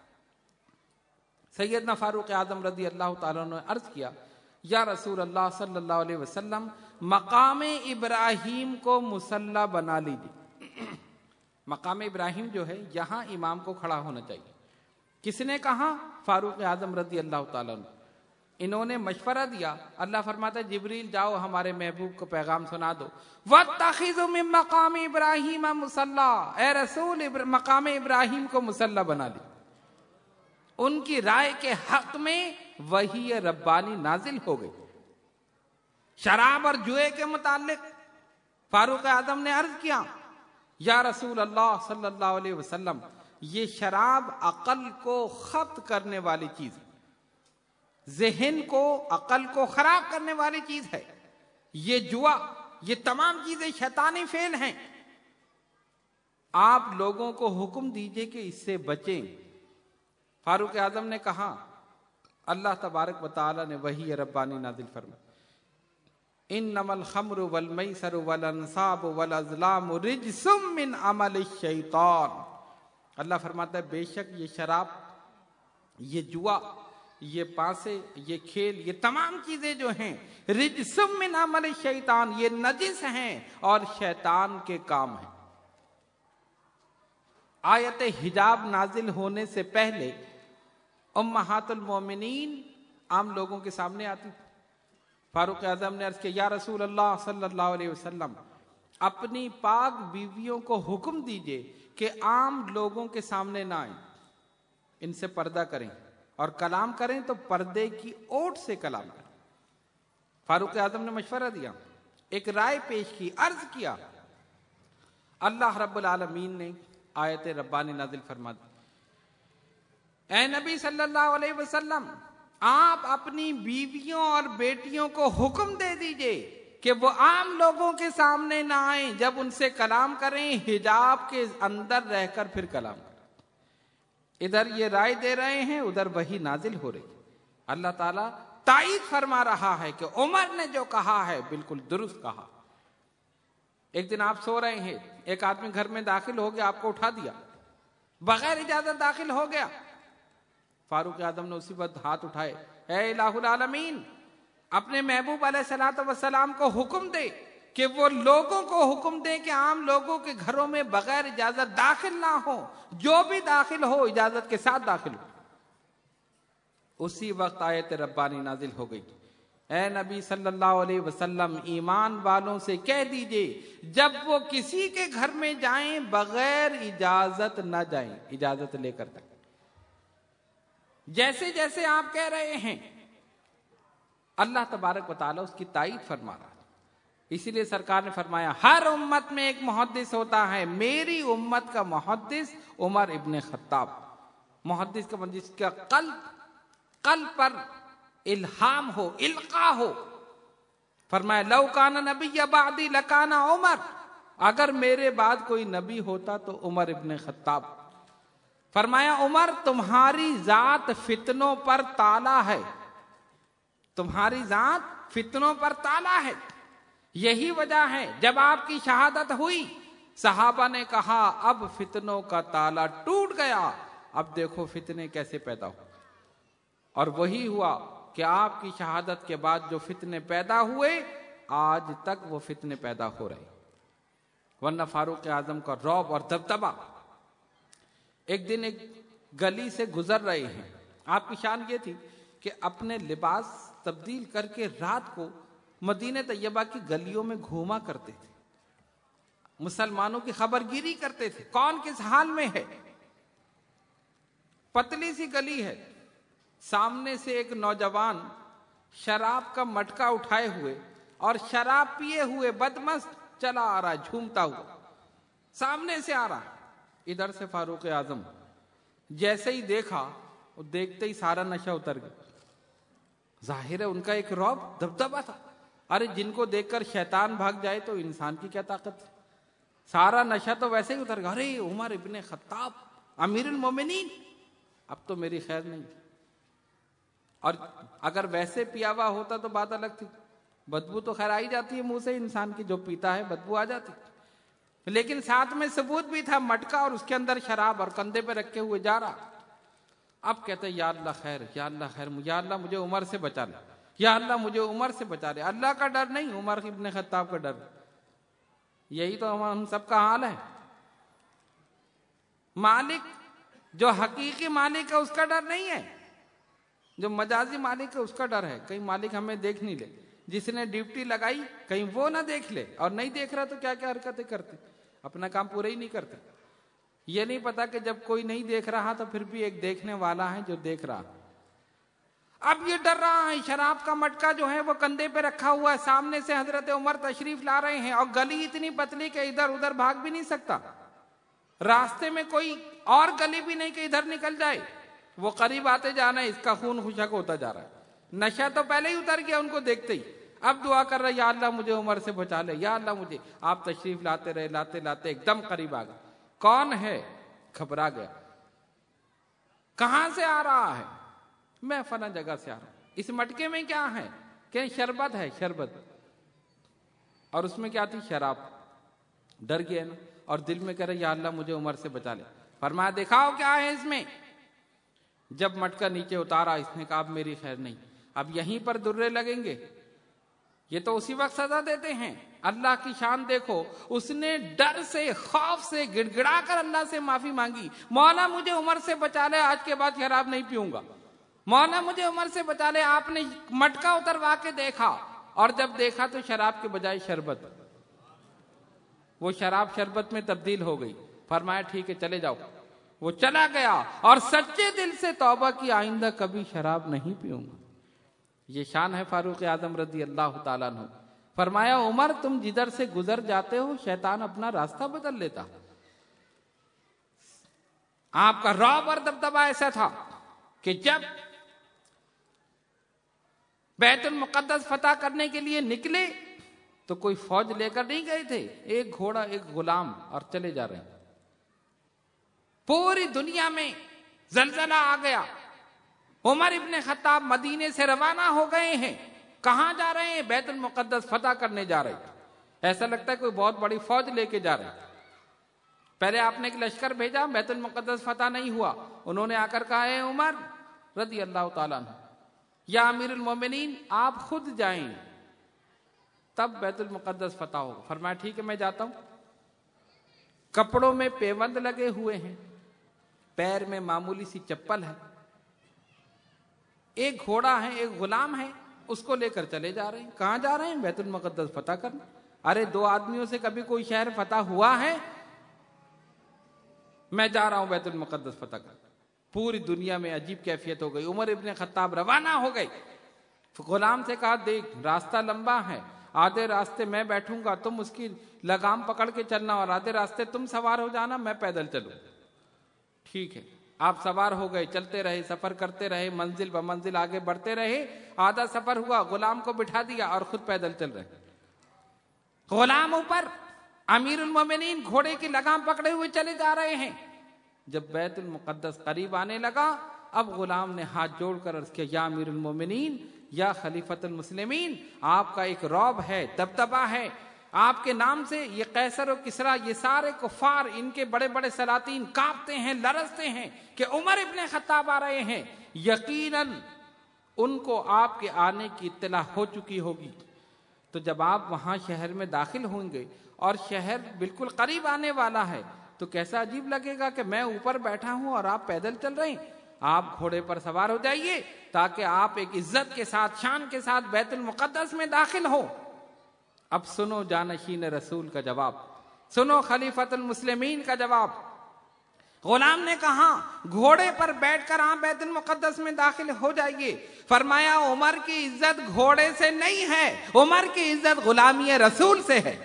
سیدنا فاروق اعظم رضی اللہ تعالیٰ نے عرض کیا یا رسول اللہ صلی اللہ علیہ وسلم مقام ابراہیم کو مصلی بنا لیجیے۔ مقام ابراہیم جو ہے یہاں امام کو کھڑا ہونا چاہیے۔ کس نے کہا؟ فاروق اعظم رضی اللہ تعالیٰ عنہ۔ انہوں نے مشورہ دیا، اللہ فرماتا ہے جبریل جاؤ ہمارے محبوب کو پیغام سنا دو، وَاتَّخِذُوا مِن مَّقَامِ إِبْرَاهِيمَ مُصَلَّى، اے رسول مقام ابراہیم کو مصلی بنا لی۔ ان کی رائے کے حق میں وحی ربانی نازل ہو گئی۔ شراب اور جوئے کے متعلق فاروق اعظم نے عرض کیا یا رسول اللہ صلی اللہ علیہ وسلم یہ شراب عقل کو خبط کرنے والی چیز ہے، ذہن کو، عقل کو خراب کرنے والی چیز ہے یہ جوا، یہ تمام چیزیں شیطانی فعل ہیں. آپ لوگوں کو حکم دیجئے کہ اس سے بچیں. فاروق اعظم نے کہا، اللہ تبارک و تعالی نے وحی ربانی نازل فرمائی، انما الخمر والمیسر والانصاب والازلام رجس من عمل الشیطان. اللہ فرماتا ہے بے شک یہ شراب، یہ جوا، یہ پانسے، یہ کھیل، یہ تمام چیزیں جو ہیں رجس من عمل الشیطان، یہ نجس ہیں اور شیطان کے کام ہیں. آیت حجاب نازل ہونے سے پہلے امہات المومنین عام لوگوں کے سامنے آتی تھی. فاروق اعظم نے عرض کیا، یا رسول اللہ صلی اللہ علیہ وسلم، اپنی پاک بیویوں کو حکم دیجئے کہ عام لوگوں کے سامنے نہ آئیں، ان سے پردہ کریں اور کلام کریں تو پردے کی اوٹ سے کلام کریں. فاروق اعظم نے مشورہ دیا، ایک رائے پیش کی، عرض کیا. اللہ رب العالمین نے آیت ربانی نازل فرما دی، اے نبی صلی اللہ علیہ وسلم، آپ اپنی بیویوں اور بیٹیوں کو حکم دے دیجئے کہ وہ عام لوگوں کے سامنے نہ آئیں، جب ان سے کلام کریں حجاب کے اندر رہ کر پھر کلام کریں. ادھر یہ رائے دے رہے ہیں، ادھر وحی نازل ہو رہی. اللہ تعالیٰ تائید فرما رہا ہے کہ عمر نے جو کہا ہے بالکل درست کہا. ایک دن آپ سو رہے ہیں، ایک آدمی گھر میں داخل ہو گیا، آپ کو اٹھا دیا، بغیر اجازت داخل ہو گیا. فاروق اعظم نے اسی وقت ہاتھ اٹھائے، اے الہ العالمین، اپنے محبوب علیہ الصلوۃ والسلام کو حکم دے کہ وہ لوگوں کو حکم دے کہ عام لوگوں کے گھروں میں بغیر اجازت داخل نہ ہو، جو بھی داخل ہو اجازت کے ساتھ داخل ہو. اسی وقت آیت ربانی نازل ہو گئی، اے نبی صلی اللہ علیہ وسلم، ایمان والوں سے کہہ دیجئے جب وہ کسی کے گھر میں جائیں بغیر اجازت نہ جائیں، اجازت لے کر تک. جیسے جیسے آپ کہہ رہے ہیں اللہ تبارک و تعالیٰ اس کی تائید فرما رہا ہے. اسی لیے سرکار نے فرمایا ہر امت میں ایک محدث ہوتا ہے، میری امت کا محدث عمر ابن خطاب. محدث کا مطلب جس کا قلب قلب پر الہام ہو، القا ہو. فرمایا لو کان نبی بعدی لکان عمر، اگر میرے بعد کوئی نبی ہوتا تو عمر ابن خطاب. فرمایا عمر تمہاری ذات فتنوں پر تالا ہے، تمہاری ذات فتنوں پر تالا ہے. یہی وجہ ہے جب آپ کی شہادت ہوئی صحابہ نے کہا اب فتنوں کا تالا ٹوٹ گیا، اب دیکھو فتنے کیسے پیدا ہو. اور وہی ہوا کہ آپ کی شہادت کے بعد جو فتنے پیدا ہوئے آج تک وہ فتنے پیدا ہو رہے. ورنہ فاروق اعظم کا رعب اور دبدبہ. ایک دن ایک گلی سے گزر رہے ہیں، آپ کی شان یہ تھی کہ اپنے لباس تبدیل کر کے رات کو مدینہ طیبہ کی گلیوں میں گھوما کرتے تھے، مسلمانوں کی خبر گیری کرتے تھے کون کس حال میں ہے. پتلی سی گلی ہے، سامنے سے ایک نوجوان شراب کا مٹکا اٹھائے ہوئے اور شراب پیے ہوئے بدمست چلا آ رہا، جھومتا ہوا سامنے سے آ رہا. ادھر سے فاروق اعظم جیسے ہی دیکھا، وہ دیکھتے ہی سارا نشہ اتر گیا. ظاہر ہے ان کا ایک رعب دبدبا تھا. ارے جن کو دیکھ کر شیطان بھاگ جائے تو انسان کی کیا طاقت ہے. سارا نشہ تو ویسے ہی اتر گیا. ارے عمر ابن خطاب امیر المومنین، اب تو میری خیر نہیں. اور اگر ویسے پیا ہوا ہوتا تو بات الگ تھی، بدبو تو خیر آئی جاتی ہے منہ سے، انسان کی جو پیتا ہے بدبو آ جاتی. لیکن ساتھ میں ثبوت بھی تھا، مٹکا اور اس کے اندر شراب اور کندھے پہ رکھے ہوئے جا رہا. اب کہتے یا اللہ خیر، یا اللہ خیر، یا اللہ مجھے عمر سے بچا لے، یا اللہ مجھے عمر سے بچا لے. اللہ کا ڈر نہیں، عمر ابن خطاب کا ڈر. یہی تو ہم سب کا حال ہے. مالک جو حقیقی مالک ہے اس کا ڈر نہیں ہے، جو مجازی مالک ہے اس کا ڈر ہے. کہیں مالک ہمیں دیکھ نہیں لے، جس نے ڈیوٹی لگائی کہیں وہ نہ دیکھ لے، اور نہیں دیکھ رہا تو کیا کیا حرکتیں کرتے، اپنا کام پورا ہی نہیں کرتے. یہ نہیں پتا کہ جب کوئی نہیں دیکھ رہا تو پھر بھی ایک دیکھنے والا ہے جو دیکھ رہا. اب یہ ڈر رہا ہے، شراب کا مٹکا جو ہے وہ کندھے پہ رکھا ہوا ہے، سامنے سے حضرت عمر تشریف لا رہے ہیں اور گلی اتنی پتلی کہ ادھر ادھر بھاگ بھی نہیں سکتا. راستے میں کوئی اور گلی بھی نہیں کہ ادھر نکل جائے. وہ قریب آتے جانا ہے، اس کا خون خشک ہوتا جا رہا ہے. نشہ تو پہلے ہی اتر گیا ان کو دیکھتے ہی. اب دعا کر رہے یا اللہ مجھے عمر سے بچا لے, یا اللہ مجھے. آپ تشریف لاتے رہے لاتے لاتے ایک دم قریب آ گئے. کون ہے؟ گھبرا گیا. کہاں سے آ رہا ہے؟ میں فلاں جگہ سے آ رہا ہوں. اس مٹکے میں کیا ہے؟ کہ شربت ہے, شربت. اور اس میں کیا تھی؟ شراب. ڈر گیا نا, اور دل میں کہہ رہے یا اللہ مجھے عمر سے بچا لے. فرمایا دکھاؤ کیا ہے اس میں. جب مٹکا نیچے اتارا اس نے کہا اب میری خیر نہیں, اب یہیں پر درے لگیں گے. یہ تو اسی وقت سزا دیتے ہیں. اللہ کی شان دیکھو, اس نے ڈر سے خوف سے گڑ گڑا کر اللہ سے معافی مانگی, مولا مجھے عمر سے بچا لے, آج کے بعد شراب نہیں پیوں گا. مولا مجھے عمر سے بچا لے. آپ نے مٹکا اتروا کے دیکھا, اور جب دیکھا تو شراب کے بجائے شربت, وہ شراب شربت میں تبدیل ہو گئی. فرمایا ٹھیک ہے چلے جاؤ. وہ چلا گیا اور سچے دل سے توبہ کی, آئندہ کبھی شراب نہیں پیوں گا. یہ شان ہے فاروق اعظم رضی اللہ تعالیٰ عنہ. فرمایا عمر تم جدھر سے گزر جاتے ہو شیطان اپنا راستہ بدل لیتا. آپ کا رعب اور دبدبہ ایسا تھا کہ جب بیت المقدس فتح کرنے کے لیے نکلے تو کوئی فوج لے کر نہیں گئے تھے, ایک گھوڑا ایک غلام, اور چلے جا رہے ہیں. پوری دنیا میں زلزلہ آ گیا. عمر ابن خطاب مدینے سے روانہ ہو گئے ہیں. کہاں جا رہے ہیں؟ بیت المقدس فتح کرنے جا رہے ہیں. ایسا لگتا ہے کوئی بہت بڑی فوج لے کے جا رہے ہیں. پہلے آپ نے ایک لشکر بھیجا, بیت المقدس فتح نہیں ہوا. انہوں نے آ کر کہا اے عمر رضی اللہ تعالیٰ عنہ, یا امیر المومنین آپ خود جائیں تب بیت المقدس فتح ہوگا. فرمایا ٹھیک ہے میں جاتا ہوں. کپڑوں میں پیوند لگے ہوئے ہیں, پیر میں معمولی سی چپل ہے, ایک گھوڑا ہے ایک غلام ہے, اس کو لے کر چلے جا رہے ہیں. کہاں جا رہے ہیں؟ بیت المقدس فتح کرنا. ارے دو آدمیوں سے کبھی کوئی شہر فتح ہوا ہے؟ میں جا رہا ہوں بیت المقدس فتح کرنا. پوری دنیا میں عجیب کیفیت ہو گئی. عمر ابن خطاب روانہ ہو گئے. غلام سے کہا دیکھ راستہ لمبا ہے, آدھے راستے میں بیٹھوں گا, تم اس کی لگام پکڑ کے چلنا, اور آدھے راستے تم سوار ہو جانا, میں پیدل چلوں. ٹھیک ہے. آپ سوار ہو گئے, چلتے رہے, سفر کرتے رہے, منزل بمنزل آگے بڑھتے رہے. آدھا سفر ہوا, غلام کو بٹھا دیا اور خود پیدل چل رہے. غلام اوپر, امیر المومنین گھوڑے کی لگام پکڑے ہوئے چلے جا رہے ہیں. جب بیت المقدس قریب آنے لگا, اب غلام نے ہاتھ جوڑ کر عرض کیا یا امیر المومنین, یا خلیفۃ المسلمین, آپ کا ایک رعب ہے, دبدبہ ہے, آپ کے نام سے یہ قیصر و کسریٰ, یہ سارے کفار, ان کے بڑے بڑے سلاطین کانپتے ہیں, لرزتے ہیں کہ عمر ابن خطاب آ رہے ہیں. یقیناً ان کو آپ کے آنے کی اطلاع ہو چکی ہوگی. تو جب آپ وہاں شہر میں داخل ہوں گے اور شہر بالکل قریب آنے والا ہے, تو کیسا عجیب لگے گا کہ میں اوپر بیٹھا ہوں اور آپ پیدل چل رہے ہیں. آپ گھوڑے پر سوار ہو جائیے تاکہ آپ ایک عزت کے ساتھ, شان کے ساتھ بیت المقدس میں داخل ہو. اب سنو جانشین رسول کا جواب, سنو خلیفۃ المسلمین کا جواب. غلام نے کہا گھوڑے پر بیٹھ کر آپ بیت المقدس میں داخل ہو جائیے. فرمایا عمر کی عزت گھوڑے سے نہیں ہے, عمر کی عزت غلامی رسول سے ہے.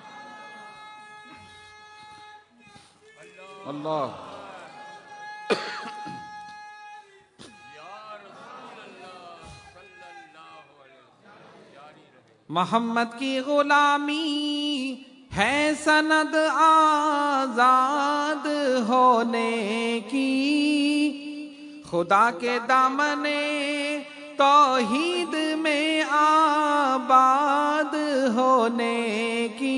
اللہ محمد کی غلامی ہے سند آزاد ہونے کی, خدا کے دامن توحید میں آباد ہونے کی.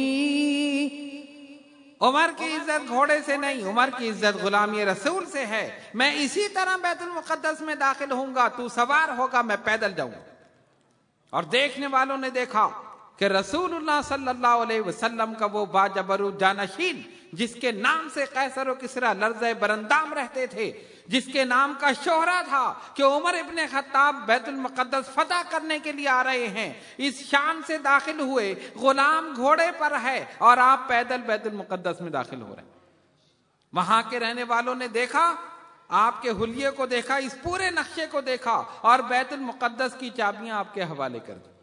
عمر کی عزت گھوڑے سے نہیں, عمر کی عزت غلامی رسول سے ہے. میں اسی طرح بیت المقدس میں داخل ہوں گا, تو سوار ہوگا, میں پیدل جاؤں گا. اور دیکھنے والوں نے دیکھا کہ رسول اللہ صلی اللہ علیہ وسلم کا وہ باجبروت جانشین, جس کے نام سے قیصر و کسریٰ لرزۂ برندام رہتے تھے, جس کے نام کا شہرہ تھا کہ عمر ابن خطاب بیت المقدس فتح کرنے کے لیے آ رہے ہیں, اس شان سے داخل ہوئے. غلام گھوڑے پر ہے اور آپ پیدل بیت المقدس میں داخل ہو رہے ہیں. وہاں کے رہنے والوں نے دیکھا, آپ کے حلیے کو دیکھا, اس پورے نقشے کو دیکھا, اور بیت المقدس کی چابیاں آپ کے حوالے کر دی.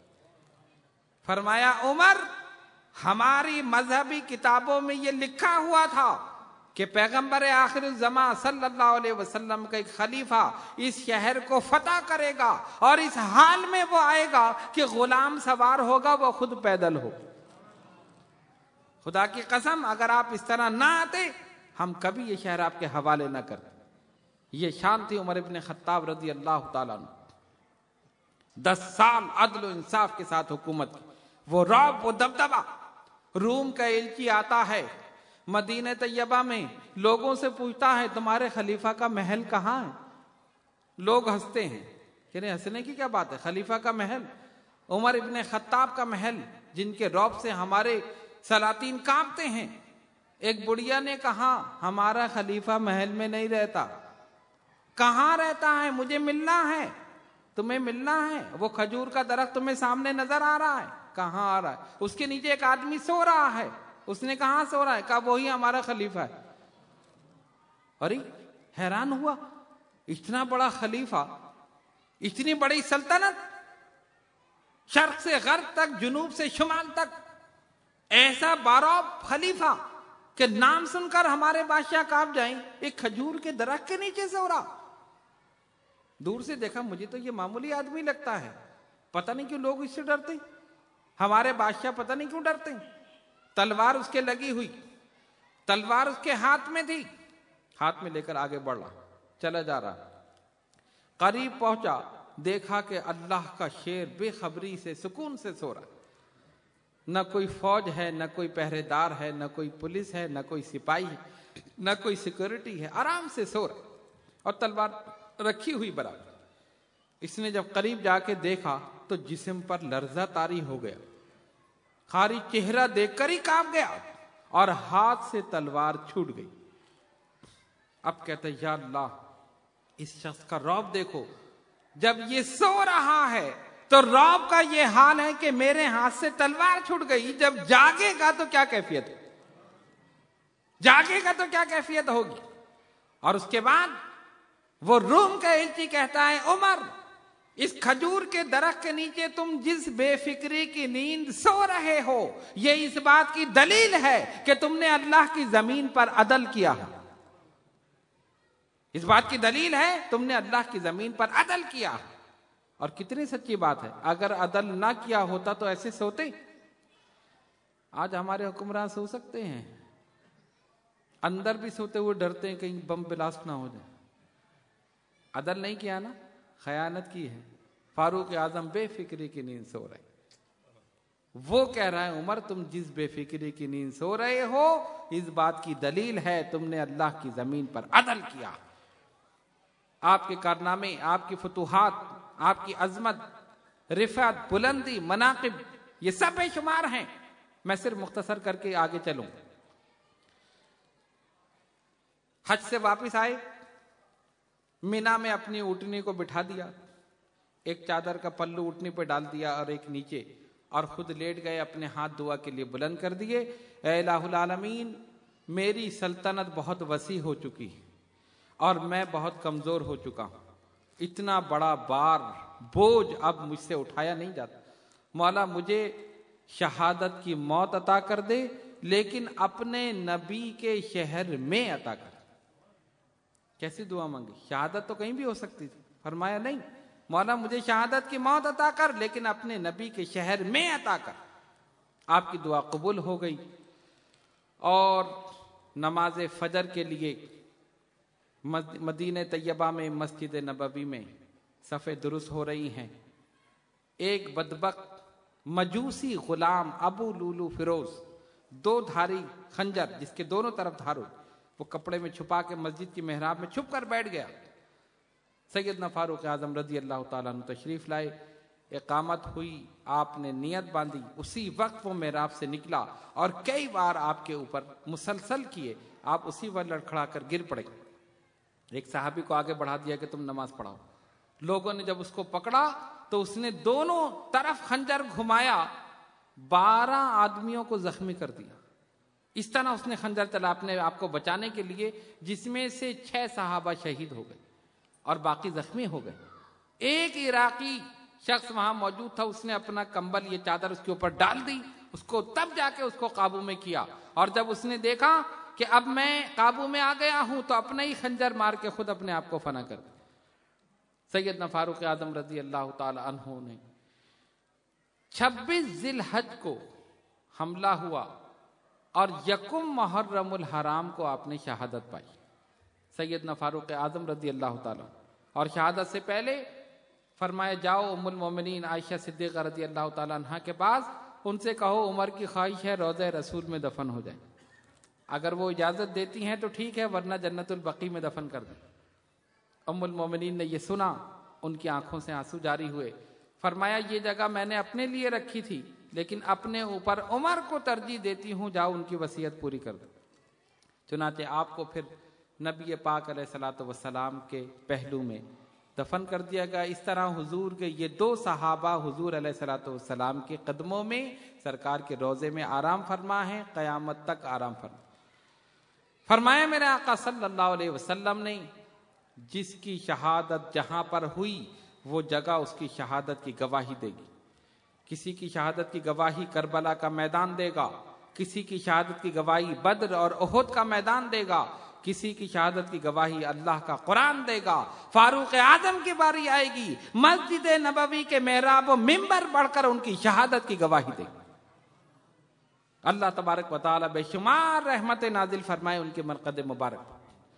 فرمایا عمر, ہماری مذہبی کتابوں میں یہ لکھا ہوا تھا کہ پیغمبر آخر الزمان صلی اللہ علیہ وسلم کا ایک خلیفہ اس شہر کو فتح کرے گا، اور اس حال میں وہ آئے گا کہ غلام سوار ہوگا، وہ خود پیدل ہو۔ خدا کی قسم اگر آپ اس طرح نہ آتے ہم کبھی یہ شہر آپ کے حوالے نہ کرتے۔ یہ شان تھی عمر ابن خطاب رضی اللہ تعالیٰ عنہ، دس سال عدل و انصاف کے ساتھ حکومت کی، وہ رعب، وہ دبدبہ۔ روم کا ایلچی آتا ہے مدینہ طیبہ میں، لوگوں سے پوچھتا ہے تمہارے خلیفہ کا محل کہاں ہے؟ لوگ ہنستے ہیں کہ نہیں، ہنسنے کی کیا بات ہے، خلیفہ کا محل، عمر ابن خطاب کا محل، جن کے رعب سے ہمارے سلاطین کانپتے ہیں۔ ایک بڑھیا نے کہا ہمارا خلیفہ محل میں نہیں رہتا، کہاں رہتا ہے؟ مجھے ملنا ہے، تمہیں ملنا ہے۔ وہ کھجور کا درخت تمہیں سامنے نظر آ رہا ہے، کہاں آ رہا ہے؟ اس کے نیچے ایک آدمی سو رہا ہے، اس نے کہاں سو رہا ہے؟ کہا وہی ہمارا خلیفہ ہے۔ ارے حیران ہوا، اتنا بڑا خلیفہ، اتنی بڑی سلطنت، شرق سے غرب تک، جنوب سے شمال تک، ایسا باراب خلیفہ کہ نام سن کر ہمارے بادشاہ کانپ جائیں، ایک کھجور کے درخت کے نیچے سو رہا۔ دور سے دیکھا مجھے تو یہ معمولی آدمی لگتا ہے، پتہ نہیں کیوں لوگ اس سے ڈرتے، ہمارے بادشاہ پتہ نہیں کیوں ڈرتے۔ تلوار اس کے لگی ہوئی، تلوار اس کے ہاتھ میں تھی، ہاتھ میں لے کر آگے بڑھ رہا، چلا جا رہا۔ قریب پہنچا، دیکھا کہ اللہ کا شیر بے خبری سے سکون سے سو رہا، نہ کوئی فوج ہے، نہ کوئی پہرے دار ہے، نہ کوئی پولیس ہے، نہ کوئی سپاہی ہے، نہ کوئی سیکورٹی ہے، آرام سے سو رہا اور تلوار رکھی ہوئی برابر۔ اس نے جب قریب جا کے دیکھا تو جسم پر لرزہ طاری ہو گیا، خالی چہرہ دیکھ کر ہی کانپ گیا اور ہاتھ سے تلوار چھوٹ گئی۔ اب کہتے یا اللہ، اس شخص کا رعب دیکھو، جب یہ سو رہا ہے تو رعب کا یہ حال ہے کہ میرے ہاتھ سے تلوار چھوٹ گئی، جب جاگے گا تو کیا کیفیت ہے، جاگے گا تو کیا کیفیت ہوگی۔ اور اس کے بعد وہ روم کا ایلچی کہتا ہے عمر، اس کھجور کے درخت کے نیچے تم جس بے فکری کی نیند سو رہے ہو، یہ اس بات کی دلیل ہے کہ تم نے اللہ کی زمین پر عدل کیا ہے۔ اس بات کی دلیل ہے تم نے اللہ کی زمین پر عدل کیا۔ اور کتنی سچی بات ہے، اگر عدل نہ کیا ہوتا تو ایسے سوتے؟ آج ہمارے حکمران سو سکتے ہیں، اندر بھی سوتے ہوئے ڈرتے ہیں کہیں بم بلاسٹ نہ ہو جائے۔ عدل نہیں کیا نا، خیانت کی ہے۔ فاروق اعظم بے فکری کی نیند سو رہے، وہ کہہ رہا ہے عمر تم جس بے فکری کی نیند سو رہے ہو، اس بات کی دلیل ہے تم نے اللہ کی زمین پر عدل کیا۔ آپ کے کارنامے، آپ کی فتوحات، آپ کی عظمت، رفعت، بلندی، مناقب، یہ سب بے شمار ہیں۔ میں صرف مختصر کر کے آگے چلوں۔ حج سے واپس آئے، مینا میں اپنی اونٹنی کو بٹھا دیا، ایک چادر کا پلو اونٹنی پہ ڈال دیا اور ایک نیچے، اور خود لیٹ گئے، اپنے ہاتھ دعا کے لیے بلند کر دیے۔ اے الہ العالمین، میری سلطنت بہت وسیع ہو چکی ہے اور میں بہت کمزور ہو چکا ہوں، اتنا بڑا بار، بوجھ اب مجھ سے اٹھایا نہیں جاتا۔ مولا مجھے شہادت کی موت عطا کر دے، لیکن اپنے نبی کے شہر میں عطا کر۔ کیسی دعا مانگی؟ شہادت تو کہیں بھی ہو سکتی تھی، فرمایا نہیں، مولا مجھے شہادت کی موت عطا کر لیکن اپنے نبی کے شہر میں عطا کر۔ آپ کی دعا قبول ہو گئی، اور نماز فجر کے لیے مدینہ طیبہ میں مسجد نبوی میں صفیں درست ہو رہی ہیں۔ ایک بدبخت مجوسی غلام ابو لولو فیروز، دو دھاری خنجر جس کے دونوں طرف دھارو، وہ کپڑے میں چھپا کے مسجد کی محراب میں چھپ کر بیٹھ گیا۔ سیدنا فاروق اعظم رضی اللہ تعالیٰ عنہ تشریف لائے، اقامت ہوئی، آپ نے نیت باندھی، اسی وقت وہ محراب سے نکلا اور کئی بار آپ کے اوپر مسلسل کیے، آپ اسی وقت لڑکھڑا کر گر پڑے۔ ایک صحابی کو آگے بڑھا دیا کہ تم نماز پڑھاؤ۔ لوگوں نے جب اس کو پکڑا تو اس نے دونوں طرف خنجر گھمایا، بارہ آدمیوں کو زخمی کر دیا۔ اس طرح اس نے خنجر چلا اپنے آپ کو بچانے کے لیے، جس میں سے چھ صحابہ شہید ہو گئے اور باقی زخمی ہو گئے۔ ایک عراقی شخص وہاں موجود تھا، اس نے اپنا کمبل، یہ چادر اس کے اوپر ڈال دی، اس کو تب جا کے اس کو قابو میں کیا۔ اور جب اس نے دیکھا کہ اب میں قابو میں آ گیا ہوں تو اپنا ہی خنجر مار کے خود اپنے آپ کو فنا کر دیا۔ سیدنا فاروق اعظم رضی اللہ تعالی عنہ نے چھبیس ذی الحج کو حملہ ہوا اور یکم محرم الحرام کو آپ نے شہادت پائی، سیدنا فاروق اعظم رضی اللہ تعالیٰ۔ اور شہادت سے پہلے فرمایا جاؤ ام المومنین عائشہ صدیقہ رضی اللہ تعالیٰ عنہ کے پاس، ان سے کہو عمر کی خواہش ہے روضہ رسول میں دفن ہو جائیں، اگر وہ اجازت دیتی ہیں تو ٹھیک ہے ورنہ جنت البقیع میں دفن کر دیں۔ ام المومنین نے یہ سنا، ان کی آنکھوں سے آنسو جاری ہوئے، فرمایا یہ جگہ میں نے اپنے لیے رکھی تھی لیکن اپنے اوپر عمر کو ترجیح دیتی ہوں، جاؤ ان کی وصیت پوری کر دو۔ چنانچہ آپ کو پھر نبی پاک علیہ الصلوۃ والسلام کے پہلو میں دفن کر دیا گیا۔ اس طرح حضور کے یہ دو صحابہ حضور علیہ الصلوۃ والسلام کے قدموں میں، سرکار کے روضے میں آرام فرما ہیں، قیامت تک آرام فرما۔ فرمایا میرے آقا صلی اللہ علیہ وسلم نے جس کی شہادت جہاں پر ہوئی وہ جگہ اس کی شہادت کی گواہی دے گی۔ کسی کی شہادت کی گواہی کربلا کا میدان دے گا، کسی کی شہادت کی گواہی بدر اور احد کا میدان دے گا، کسی کی شہادت کی گواہی اللہ کا قرآن دے گا۔ فاروق اعظم کی باری آئے گی، مسجد نبوی کے محراب و منبر بڑھ کر ان کی شہادت کی گواہی دے گی۔ اللہ تبارک و تعالی بے شمار رحمت نازل فرمائے ان کے مرقد مبارک۔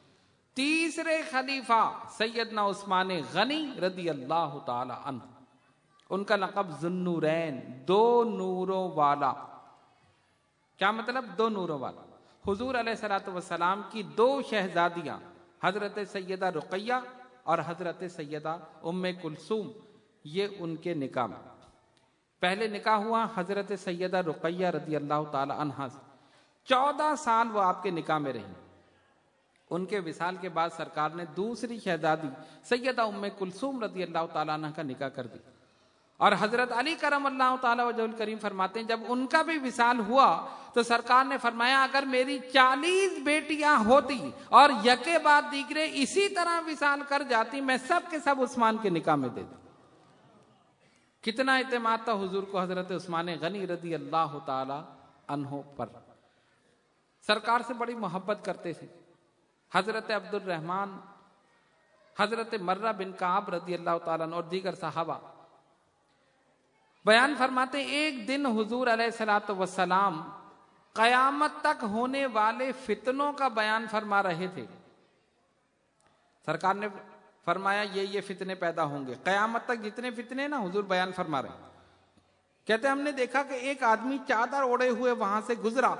تیسرے خلیفہ سیدنا عثمان غنی رضی اللہ تعالی عنہ، ان کا لقب ذوالنورین، دو نوروں والا۔ کیا مطلب دو نوروں والا؟ حضور علیہ الصلوۃ والسلام کی دو شہزادیاں حضرت سیدہ رقیہ اور حضرت سیدہ ام کلثوم، یہ ان کے نکاح میں پہلے نکاح ہوا حضرت سیدہ رقیہ رضی اللہ تعالی عنہا سے، چودہ سال وہ آپ کے نکاح میں رہی۔ ان کے وصال کے بعد سرکار نے دوسری شہزادی سیدہ ام کلثوم رضی اللہ تعالیٰ عنہ کا نکاح کر دیا، اور حضرت علی کرم اللہ تعالیٰ وجہ الکریم فرماتے ہیں جب ان کا بھی وصال ہوا تو سرکار نے فرمایا اگر میری چالیس بیٹیاں ہوتی اور یکے بعد دیگرے اسی طرح وصال کر جاتی میں سب کے سب عثمان کے نکاح میں دے دوں۔ کتنا اعتماد تھا حضور کو حضرت عثمان غنی رضی اللہ تعالی عنہ پر، سرکار سے بڑی محبت کرتے تھے۔ حضرت عبد الرحمن، حضرت مرہ بن کعب رضی اللہ تعالیٰ عنہ اور دیگر صحابہ بیان فرماتے ہیں ایک دن حضور علیہ الصلوۃ والسلام قیامت تک ہونے والے فتنوں کا بیان فرما رہے تھے۔ سرکار نے فرمایا یہ یہ فتنے پیدا ہوں گے، قیامت تک جتنے فتنے نا حضور بیان فرما رہے ہیں۔ کہتے ہم نے دیکھا کہ ایک آدمی چادر اوڑے ہوئے وہاں سے گزرا،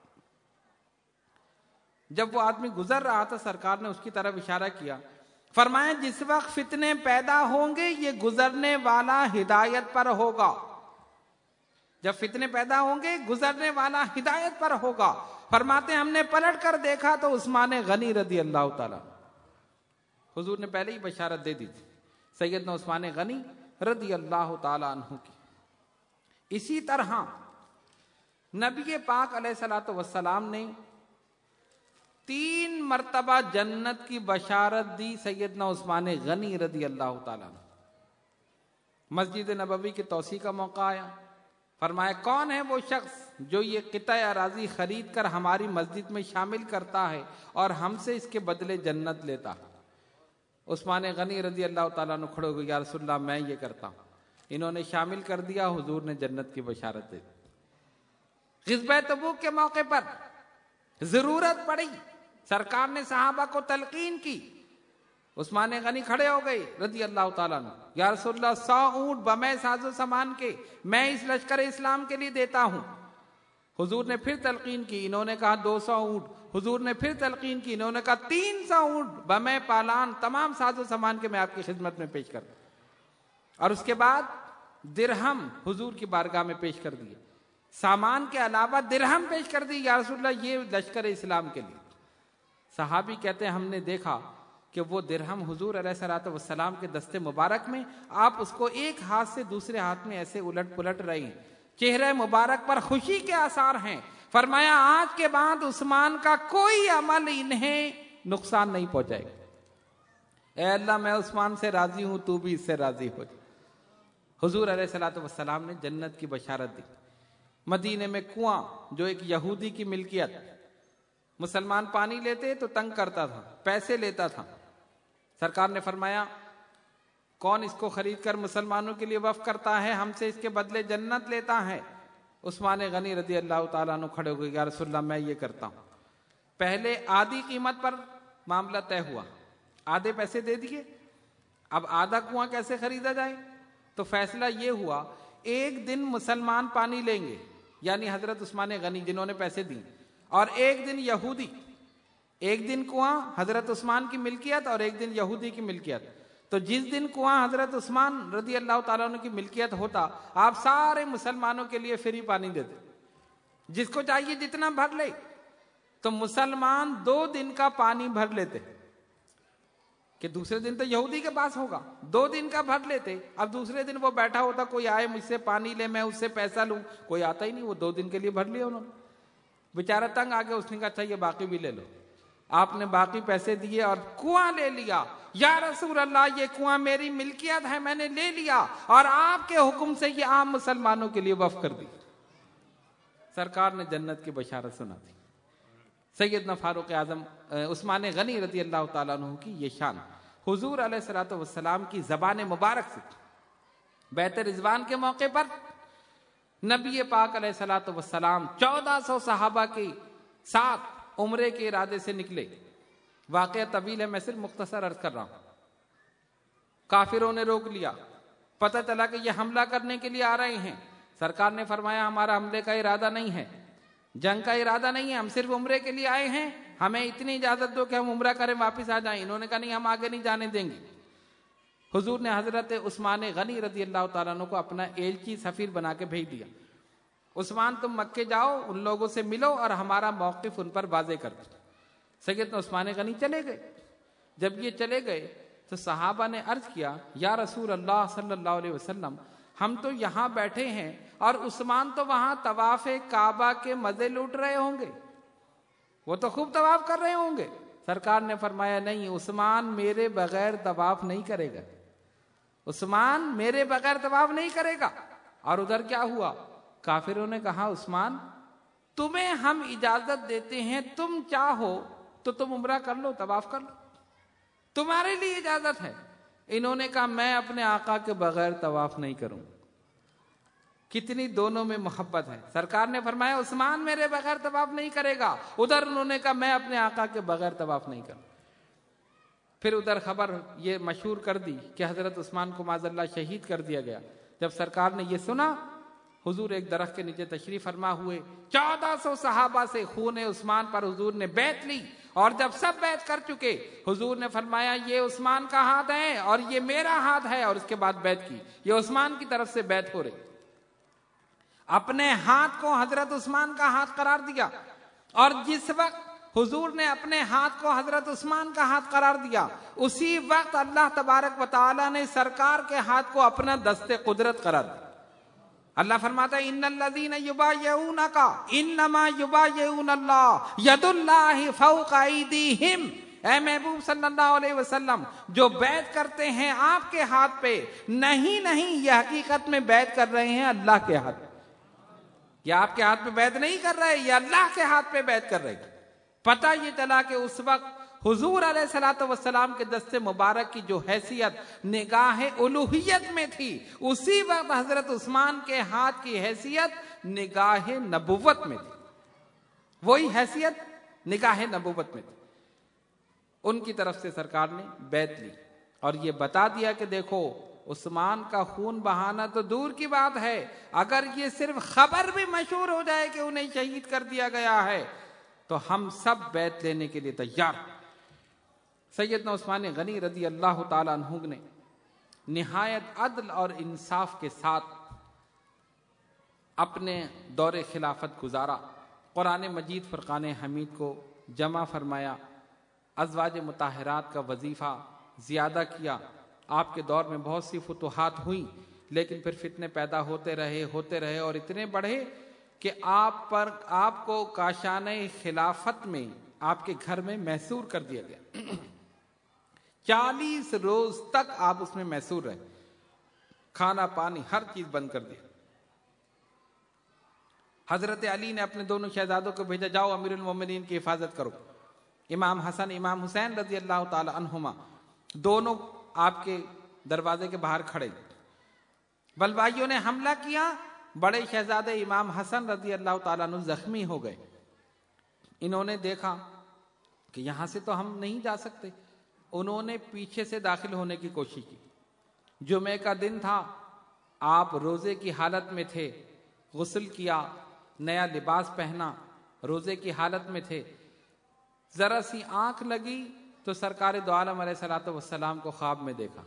جب وہ آدمی گزر رہا تھا سرکار نے اس کی طرف اشارہ کیا، فرمایا جس وقت فتنے پیدا ہوں گے یہ گزرنے والا ہدایت پر ہوگا۔ جب فتنے پیدا ہوں گے گزرنے والا ہدایت پر ہوگا۔ فرماتے ہم نے پلٹ کر دیکھا تو عثمان غنی رضی اللہ تعالیٰ، حضور نے پہلے ہی بشارت دے دی تھی سیدنا عثمان غنی رضی اللہ تعالیٰ عنہ کی۔ اسی طرح نبی پاک علیہ الصلوۃ والسلام نے تین مرتبہ جنت کی بشارت دی سیدنا عثمان غنی رضی اللہ تعالیٰ عنہ۔ مسجد نبوی کی توسیع کا موقع آیا، فرمایا کون ہے وہ شخص جو یہ قطع اراضی خرید کر ہماری مسجد میں شامل کرتا ہے اور ہم سے اس کے بدلے جنت لیتا ہے؟ عثمان غنی رضی اللہ تعالیٰ عنہ کھڑے ہوئے، یا رسول اللہ میں یہ کرتا ہوں۔ انہوں نے شامل کر دیا، حضور نے جنت کی بشارت دے دی۔ غزوہ تبوک کے موقع پر ضرورت پڑی، سرکار نے صحابہ کو تلقین کی، عثمان غنی کھڑے ہو گئے رضی اللہ تعالیٰ عنہ، یا رسول اللہ سو اونٹ بمے ساز و سامان کے میں اس لشکر اسلام کے لیے دیتا ہوں۔ حضور نے پھر تلقین کی، انہوں نے کہا دو سو اونٹ۔ حضور نے پھر تلقین کی، انہوں نے کہا تین سو اونٹ بمے پالان تمام ساز و سامان کے میں آپ کی خدمت میں پیش کرتا ہوں۔ اور اس کے بعد درہم حضور کی بارگاہ میں پیش کر دیے، سامان کے علاوہ درہم پیش کر دی، یا رسول اللہ یہ لشکر اسلام کے لیے۔ صحابی کہتے ہیں ہم نے دیکھا کہ وہ درہم حضور علیہ الصلوۃ والسلام کے دستے مبارک میں آپ اس کو ایک ہاتھ سے دوسرے ہاتھ میں ایسے الٹ پلٹ رہے ہیں، چہرے مبارک پر خوشی کے آثار ہیں۔ فرمایا آج کے بعد عثمان کا کوئی عمل انہیں نقصان نہیں پہنچائے گا۔ اے اللہ میں عثمان سے راضی ہوں، تو بھی اس سے راضی ہو جا۔ حضور علیہ الصلوۃ والسلام نے جنت کی بشارت دی۔ مدینے میں کنواں جو ایک یہودی کی ملکیت، مسلمان پانی لیتے تو تنگ کرتا تھا، پیسے لیتا تھا. سرکار نے فرمایا کون اس کو خرید کر مسلمانوں کے لیے وقف کرتا ہے ہم سے اس کے بدلے جنت لیتا ہے. عثمان غنی رضی اللہ تعالیٰ عنہ کھڑے ہو گئے، یا رسول اللہ میں یہ کرتا ہوں. پہلے آدھی قیمت پر معاملہ طے ہوا، آدھے پیسے دے دیے. اب آدھا کنواں کیسے خریدا جائے؟ تو فیصلہ یہ ہوا ایک دن مسلمان پانی لیں گے، یعنی حضرت عثمان غنی جنہوں نے پیسے دی، اور ایک دن یہودی. ایک دن کنواں حضرت عثمان کی ملکیت اور ایک دن یہودی کی ملکیت. تو جس دن کنواں حضرت عثمان رضی اللہ تعالیٰ عنہ کی ملکیت ہوتا، آپ سارے مسلمانوں کے لیے فری پانی دیتے، جس کو چاہیے جتنا بھر لے. تو مسلمان دو دن کا پانی بھر لیتے کہ دوسرے دن تو یہودی کے پاس ہوگا، دو دن کا بھر لیتے. اب دوسرے دن وہ بیٹھا ہوتا، کوئی آئے مجھ سے پانی لے میں اس سے پیسہ لوں، کوئی آتا ہی نہیں. وہ دو دن کے لیے بھر لیا انہوں نے. بیچارہ تنگ آ گیا، اس نے کہا اچھا یہ باقی بھی لے لو. آپ نے باقی پیسے دیے اور کنواں لے لیا. یا رسول اللہ یہ کنواں میری ملکیت ہے، میں نے لے لیا اور آپ کے حکم سے یہ عام مسلمانوں کے لیے وقف کر دی. سرکار نے جنت کی بشارت سنا دی. سیدنا فاروق اعظم عثمان غنی رضی اللہ تعالیٰ عنہ کی یہ شان حضور علیہ الصلوۃ والسلام کی زبان مبارک سے بیعت رضوان کے موقع پر نبی پاک علیہ الصلوۃ والسلام چودہ سو صحابہ کے ساتھ عمرے کے ارادے سے نکلے. واقعہ طویل ہے، میں صرف مختصر عرض کر رہا ہوں. کافروں نے روک لیا، پتہ چلا کہ یہ حملہ کرنے کے لیے آ رہے ہیں. سرکار نے فرمایا ہمارا حملے کا ارادہ نہیں ہے، جنگ کا ارادہ نہیں ہے، ہم صرف عمرے کے لیے آئے ہیں، ہمیں اتنی اجازت دو کہ ہم عمرہ کریں واپس آ جائیں. انہوں نے کہا نہیں ہم آگے نہیں جانے دیں گے. حضور نے حضرت عثمان غنی رضی اللہ تعالیٰ عنہ کو اپنا ایلچی سفیر بنا کے بھیج دیا. عثمان تم مکے جاؤ، ان لوگوں سے ملو اور ہمارا موقف ان پر واضح کر دو. سیدنا عثمان غنی چلے گئے. جب یہ چلے گئے تو صحابہ نے عرض کیا یا رسول اللہ صلی اللہ علیہ وسلم ہم تو یہاں بیٹھے ہیں اور عثمان تو وہاں طواف کعبہ کے مزے لوٹ رہے ہوں گے، وہ تو خوب طواف کر رہے ہوں گے. سرکار نے فرمایا نہیں، عثمان میرے بغیر طواف نہیں کرے گا، عثمان میرے بغیر طواف نہیں کرے گا. اور ادھر کیا ہوا؟ کافروں نے کہا عثمان تمہیں ہم اجازت دیتے ہیں، تم چاہو تو تم عمرہ کر لو، طواف کر لو، تمہارے لیے اجازت ہے. انہوں نے کہا میں اپنے آقا کے بغیر طواف نہیں کروں. کتنی دونوں میں محبت ہے. سرکار نے فرمایا عثمان میرے بغیر طواف نہیں کرے گا، ادھر انہوں نے کہا میں اپنے آقا کے بغیر طواف نہیں کروں. پھر ادھر خبر یہ مشہور کر دی کہ حضرت عثمان کو معاذ اللہ شہید کر دیا گیا. جب سرکار نے یہ سنا، حضور ایک درخت کے نیچے تشریف فرما ہوئے، چودہ سو صحابہ سے خون عثمان پر حضور نے بیعت لی. اور جب سب بیعت کر چکے، حضور نے فرمایا یہ عثمان کا ہاتھ ہے اور یہ میرا ہاتھ ہے، اور اس کے بعد بیعت کی. یہ عثمان کی طرف سے بیعت ہو رہی. اپنے ہاتھ کو حضرت عثمان کا ہاتھ قرار دیا، اور جس وقت حضور نے اپنے ہاتھ کو حضرت عثمان کا ہاتھ قرار دیا، اسی وقت اللہ تبارک و تعالی نے سرکار کے ہاتھ کو اپنا دست قدرت قرار دیا. اللہ فرماتا ہے ان الذین یبایعونک انما یبایعون اللہ ید اللہ فوق ایدیہم. اے محبوب صلی اللہ علیہ وسلم جو بیعت کرتے ہیں آپ کے ہاتھ پہ، نہیں نہیں یہ حقیقت میں بیعت کر رہے ہیں اللہ کے ہاتھ. یہ آپ کے ہاتھ پہ بیعت نہیں کر رہے، یہ اللہ کے ہاتھ پہ بیعت کر رہے. پتہ یہ چلا کہ اس وقت حضور علیہ الصلوۃ والسلام کے دست مبارک کی جو حیثیت نگاہ الوہیت میں تھی، اسی وقت حضرت عثمان کے ہاتھ کی حیثیت نگاہ نبوت میں تھی. وہی حیثیت نگاہ نبوت میں تھی. ان کی طرف سے سرکار نے بیعت لی اور یہ بتا دیا کہ دیکھو عثمان کا خون بہانا تو دور کی بات ہے، اگر یہ صرف خبر بھی مشہور ہو جائے کہ انہیں شہید کر دیا گیا ہے تو ہم سب بیعت لینے کے لیے تیار. سیدنا عثمان غنی رضی اللہ تعالیٰ عنہ نے نہایت عدل اور انصاف کے ساتھ اپنے دور خلافت گزارا. قرآن مجید فرقان حمید کو جمع فرمایا، ازواج مطہرات کا وظیفہ زیادہ کیا. آپ کے دور میں بہت سی فتوحات ہوئیں، لیکن پھر فتنے پیدا ہوتے رہے ہوتے رہے اور اتنے بڑھے کہ آپ پر آپ کو کاشانہ خلافت میں آپ کے گھر میں محصور کر دیا گیا. چالیس روز تک آپ اس میں محصور رہے، کھانا پانی ہر چیز بند کر دیا. حضرت علی نے اپنے دونوں شہزادوں کو بھیجا، جاؤ امیر المومنین کی حفاظت کرو۔ امام حسن امام حسین رضی اللہ تعالی عنہما دونوں آپ کے دروازے کے باہر کھڑے۔ بلوائیوں نے حملہ کیا، بڑے شہزادے امام حسن رضی اللہ تعالیٰ عنہ زخمی ہو گئے۔ انہوں نے دیکھا کہ یہاں سے تو ہم نہیں جا سکتے، انہوں نے پیچھے سے داخل ہونے کی کوشش کی۔ جمعے کا دن تھا، آپ روزے کی حالت میں تھے، غسل کیا، نیا لباس پہنا، روزے کی حالت میں تھے۔ ذرا سی آنکھ لگی تو سرکار دو عالم علیہ الصلوۃ والسلام کو خواب میں دیکھا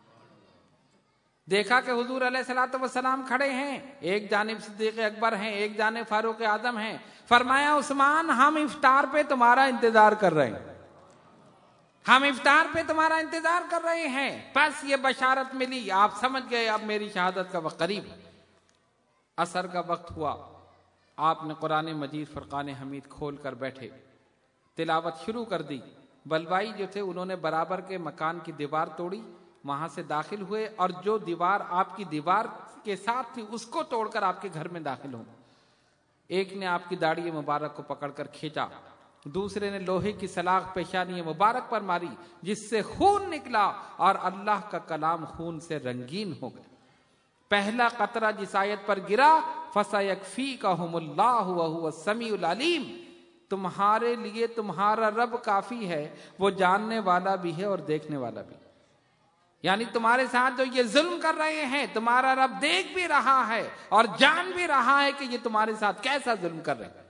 دیکھا کہ حضور علیہ الصلوۃ والسلام کھڑے ہیں، ایک جانب صدیق اکبر ہیں، ایک جانب فاروق اعظم ہیں۔ فرمایا عثمان ہم افطار پہ تمہارا انتظار کر رہے ہیں، ہم افطار پہ تمہارا انتظار کر رہے ہیں۔ بس یہ بشارت ملی، آپ سمجھ گئے اب میری شہادت کا وقت قریب۔ عصر کا وقت ہوا، آپ نے قرآن مجید فرقان حمید کھول کر بیٹھے، تلاوت شروع کر دی۔ بلوائی جو تھے انہوں نے برابر کے مکان کی دیوار توڑی، وہاں سے داخل ہوئے، اور جو دیوار آپ کی دیوار کے ساتھ تھی اس کو توڑ کر آپ کے گھر میں داخل ہوں۔ ایک نے آپ کی داڑھی مبارک کو پکڑ کر کھینچا، دوسرے نے لوہے کی سلاخ پیشانی مبارک پر ماری جس سے خون نکلا، اور اللہ کا کلام خون سے رنگین ہو گیا۔ پہلا قطرہ جس آیت پر گرا، فَسَيَكْفِيكَهُمُ اللَّهُ وَهُوَ السَّمِيعُ الْعَلِيمُ، تمہارے لیے تمہارا رب کافی ہے، وہ جاننے والا بھی ہے اور دیکھنے والا بھی۔ یعنی تمہارے ساتھ جو یہ ظلم کر رہے ہیں تمہارا رب دیکھ بھی رہا ہے اور جان بھی رہا ہے کہ یہ تمہارے ساتھ کیسا ظلم کر رہے ہیں۔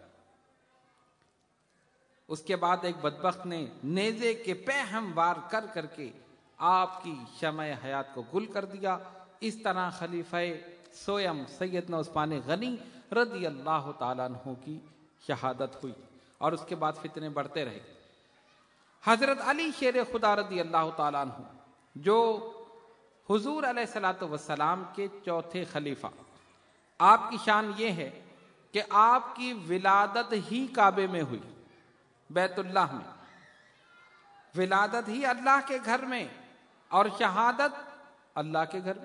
اس کے بعد ایک بدبخت نے نیزے کے پہم وار کر کر کے آپ کی شمع حیات کو گل کر دیا۔ اس طرح خلیفہ سویم سیدنا عثمان غنی رضی اللہ تعالیٰ عنہ کی شہادت ہوئی، اور اس کے بعد فتنے بڑھتے رہے۔ حضرت علی شیر خدا رضی اللہ تعالیٰ عنہ جو حضور علیہ الصلوۃ والسلام کے چوتھے خلیفہ، آپ کی شان یہ ہے کہ آپ کی ولادت ہی کعبے میں ہوئی، بیت اللہ میں، ولادت ہی اللہ کے گھر میں، اور شہادت اللہ کے گھر میں۔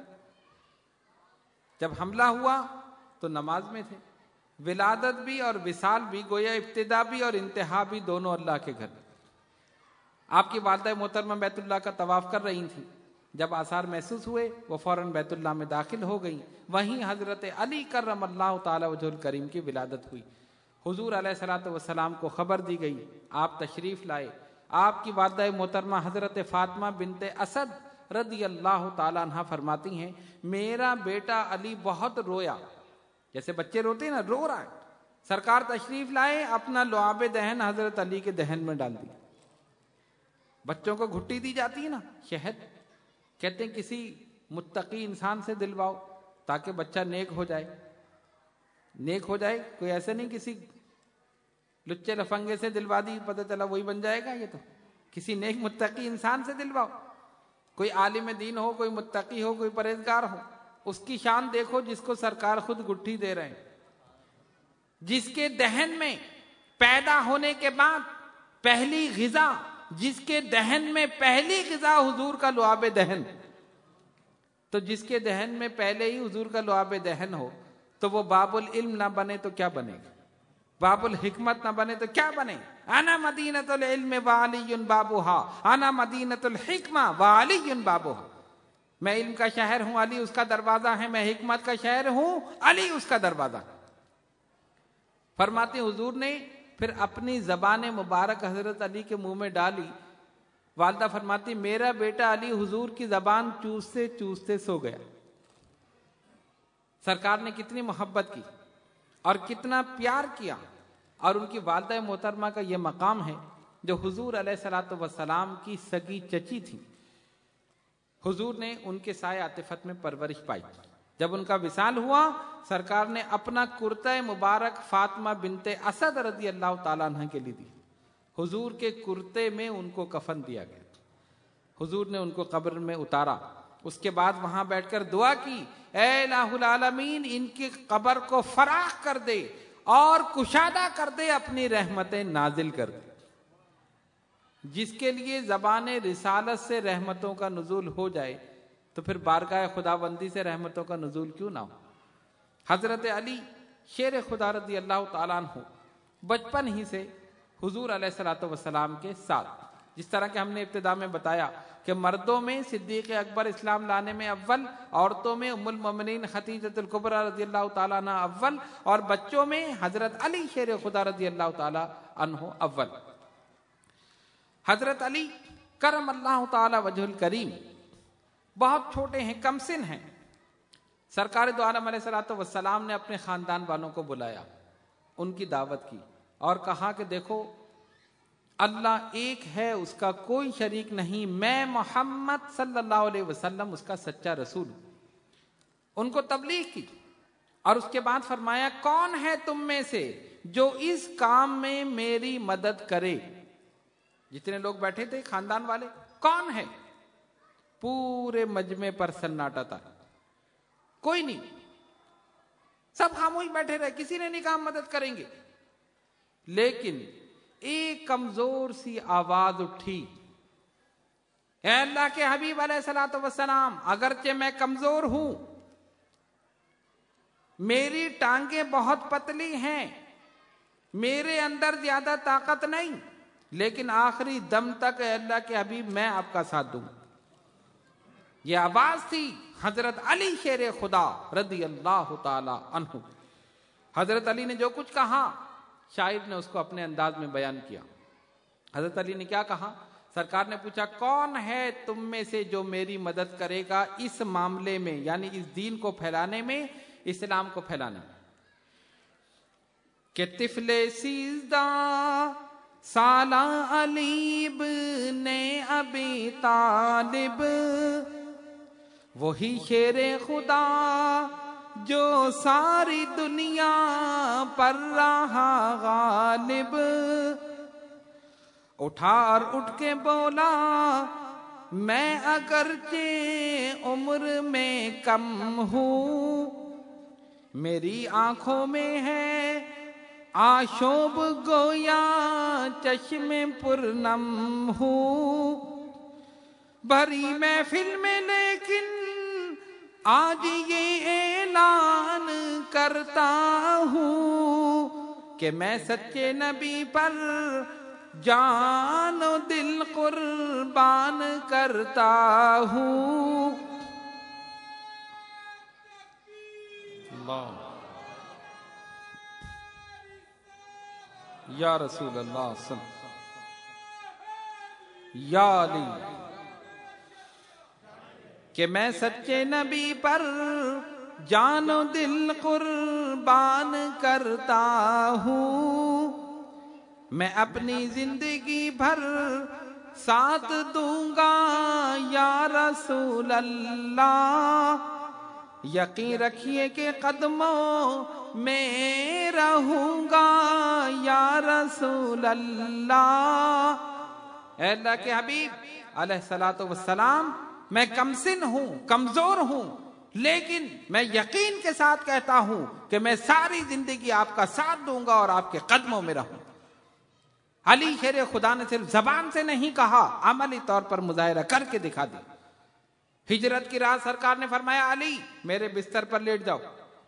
جب حملہ ہوا تو نماز میں تھے، ولادت بھی اور وصال بھی، گویا ابتدا بھی اور انتہا بھی دونوں اللہ کے گھر میں۔ آپ کی والدہ محترمہ بیت اللہ کا طواف کر رہی تھیں، جب آثار محسوس ہوئے وہ فوراً بیت اللہ میں داخل ہو گئیں۔ وہیں حضرت علی کرم اللہ تعالی وجہ الکریم کی ولادت ہوئی۔ حضور علیہ الصلوۃ والسلام کو خبر دی گئی، آپ تشریف لائے۔ آپ کی والدہ محترمہ حضرت فاطمہ بنت اسد رضی اللہ تعالیٰ عنہ فرماتی ہیں، میرا بیٹا علی بہت رویا، جیسے بچے روتے ہیں نا، رو رہا ہے۔ سرکار تشریف لائے، اپنا لعاب دہن حضرت علی کے دہن میں ڈال دی۔ بچوں کو گھٹی دی جاتی ہے نا، شہد، کہتے ہیں کسی متقی انسان سے دلواؤ تاکہ بچہ نیک ہو جائے۔ نیک ہو جائے کوئی ایسے نہیں کسی لچے لفنگے سے دلوا دی پتہ چلا وہی بن جائے گا، یہ تو کسی نیک متقی انسان سے دلواؤ، کوئی عالم دین ہو، کوئی متقی ہو، کوئی پرہیزگار ہو۔ اس کی شان دیکھو جس کو سرکار خود گٹھی دے رہے ہیں، جس کے دہن میں پیدا ہونے کے بعد پہلی غذا، جس کے دہن میں پہلی غذا حضور کا لعاب دہن، تو جس کے دہن میں پہلے ہی حضور کا لعاب دہن ہو تو وہ باب العلم نہ بنے تو کیا بنے گا، باب الحکمت نہ بنے تو کیا بنے؟ انا مدینۃ العلم وعلی بابھا، انا مدینۃ الحکمہ وعلی بابھا، میں علم کا شہر ہوں، علی اس کا دروازہ ہے، میں حکمت کا شہر ہوں، علی اس کا دروازہ۔ فرماتے حضور نے پھر اپنی زبان مبارک حضرت علی کے منہ میں ڈالی۔ والدہ فرماتی میرا بیٹا علی حضور کی زبان چوستے چوستے سو گیا۔ سرکار نے کتنی محبت کی اور کتنا پیار کیا، اور ان کی والدہ محترمہ کا یہ مقام ہے جو حضور علیہ الصلوۃ والسلام کی سگی چچی تھی۔ حضور نے ان کے سائے عاطفت میں پرورش پائی۔ جب ان کا وصال ہوا، سرکار نے اپنا کرتہ مبارک فاطمہ بنت اسد رضی اللہ تعالیٰ عنہ کے لیے دی۔ حضور کے کرتے میں ان کو کفن دیا گیا، حضور نے ان کو قبر میں اتارا۔ اس کے بعد وہاں بیٹھ کر دعا کی، اے الہ العالمین ان کی قبر کو فراخ کر دے اور کشادہ کر دے، اپنی رحمتیں نازل کر دے۔ جس کے لیے زبان رسالت سے رحمتوں کا نزول ہو جائے تو پھر بارگاہ خداوندی سے رحمتوں کا نزول کیوں نہ ہو؟ حضرت علی شیر خدا رضی اللہ تعالیٰ عنہ بچپن ہی سے حضور علیہ الصلوۃ والسلام کے ساتھ، جس طرح کہ ہم نے ابتدا میں بتایا کہ مردوں میں صدیق اکبر اسلام لانے میں اول، عورتوں میں ام المومنین خدیجہ الکبریٰ رضی اللہ تعالیٰ عنہ اول، اور بچوں میں حضرت علی شیر خدا رضی اللہ تعالیٰ عنہ اول۔ حضرت علی کرم اللہ تعالی وجہ الکریم بہت چھوٹے ہیں، کم سن ہیں۔ سرکار دو عالم علیہ الصلوۃ والسلام نے اپنے خاندان والوں کو بلایا، ان کی دعوت کی اور کہا کہ دیکھو اللہ ایک ہے، اس کا کوئی شریک نہیں، میں محمد صلی اللہ علیہ وسلم اس کا سچا رسول ہوں۔ ان کو تبلیغ کی اور اس کے بعد فرمایا کون ہے تم میں سے جو اس کام میں میری مدد کرے؟ جتنے لوگ بیٹھے تھے خاندان والے، کون ہے؟ پورے مجمع پر سناٹا تھا، کوئی نہیں، سب خاموش بیٹھے رہے، کسی نے نہیں کہا مدد کریں گے۔ لیکن ایک کمزور سی آواز اٹھی، اے اللہ کے حبیب علیہ الصلوۃ والسلام، اگرچہ میں کمزور ہوں، میری ٹانگیں بہت پتلی ہیں، میرے اندر زیادہ طاقت نہیں، لیکن آخری دم تک اے اللہ کے حبیب میں آپ کا ساتھ دوں۔ یہ آواز تھی حضرت علی شیر خدا رضی اللہ تعالی عنہ۔ حضرت علی نے جو کچھ کہا شاعر نے اس کو اپنے انداز میں بیان کیا۔ حضرت علی نے کیا کہا؟ سرکار نے پوچھا کون ہے تم میں سے جو میری مدد کرے گا اس معاملے میں، یعنی اس دین کو پھیلانے میں، اسلام کو پھیلانے میں؟ کہ طفل سیزدہ سالہ علی بن ابی طالب، وہی شیر خدا جو ساری دنیا پر رہا غالب، اٹھا اور اٹھ کے بولا میں اگرچہ عمر میں کم ہوں، میری آنکھوں میں ہے آشوب گویا چشم پرنم ہوں، بھری محفل میں لیکن آج یہ اعلان کرتا ہوں کہ میں سچے نبی پر جان و دل قربان کرتا ہوں۔ اللہ یا رسول اللہ صلی اللہ یا علی، کہ میں سچے نبی پر جان و دل قربان کرتا ہوں، میں اپنی زندگی بھر ساتھ دوں گا یا رسول اللہ، یقین رکھیے کہ قدموں میں رہوں گا یا رسول اللہ۔ اے اللہ کے حبیب علیہ الصلوۃ والسلام، میں کم سن ہوں، کمزور ہوں، لیکن میں یقین کے ساتھ کہتا ہوں کہ میں ساری زندگی آپ کا ساتھ دوں گا اور آپ کے قدموں میں رہوں۔ علی شیر خدا نے صرف زبان سے نہیں کہا، عملی طور پر مظاہرہ کر کے دکھا دیا۔ ہجرت کی رات سرکار نے فرمایا علی میرے بستر پر لیٹ جاؤ،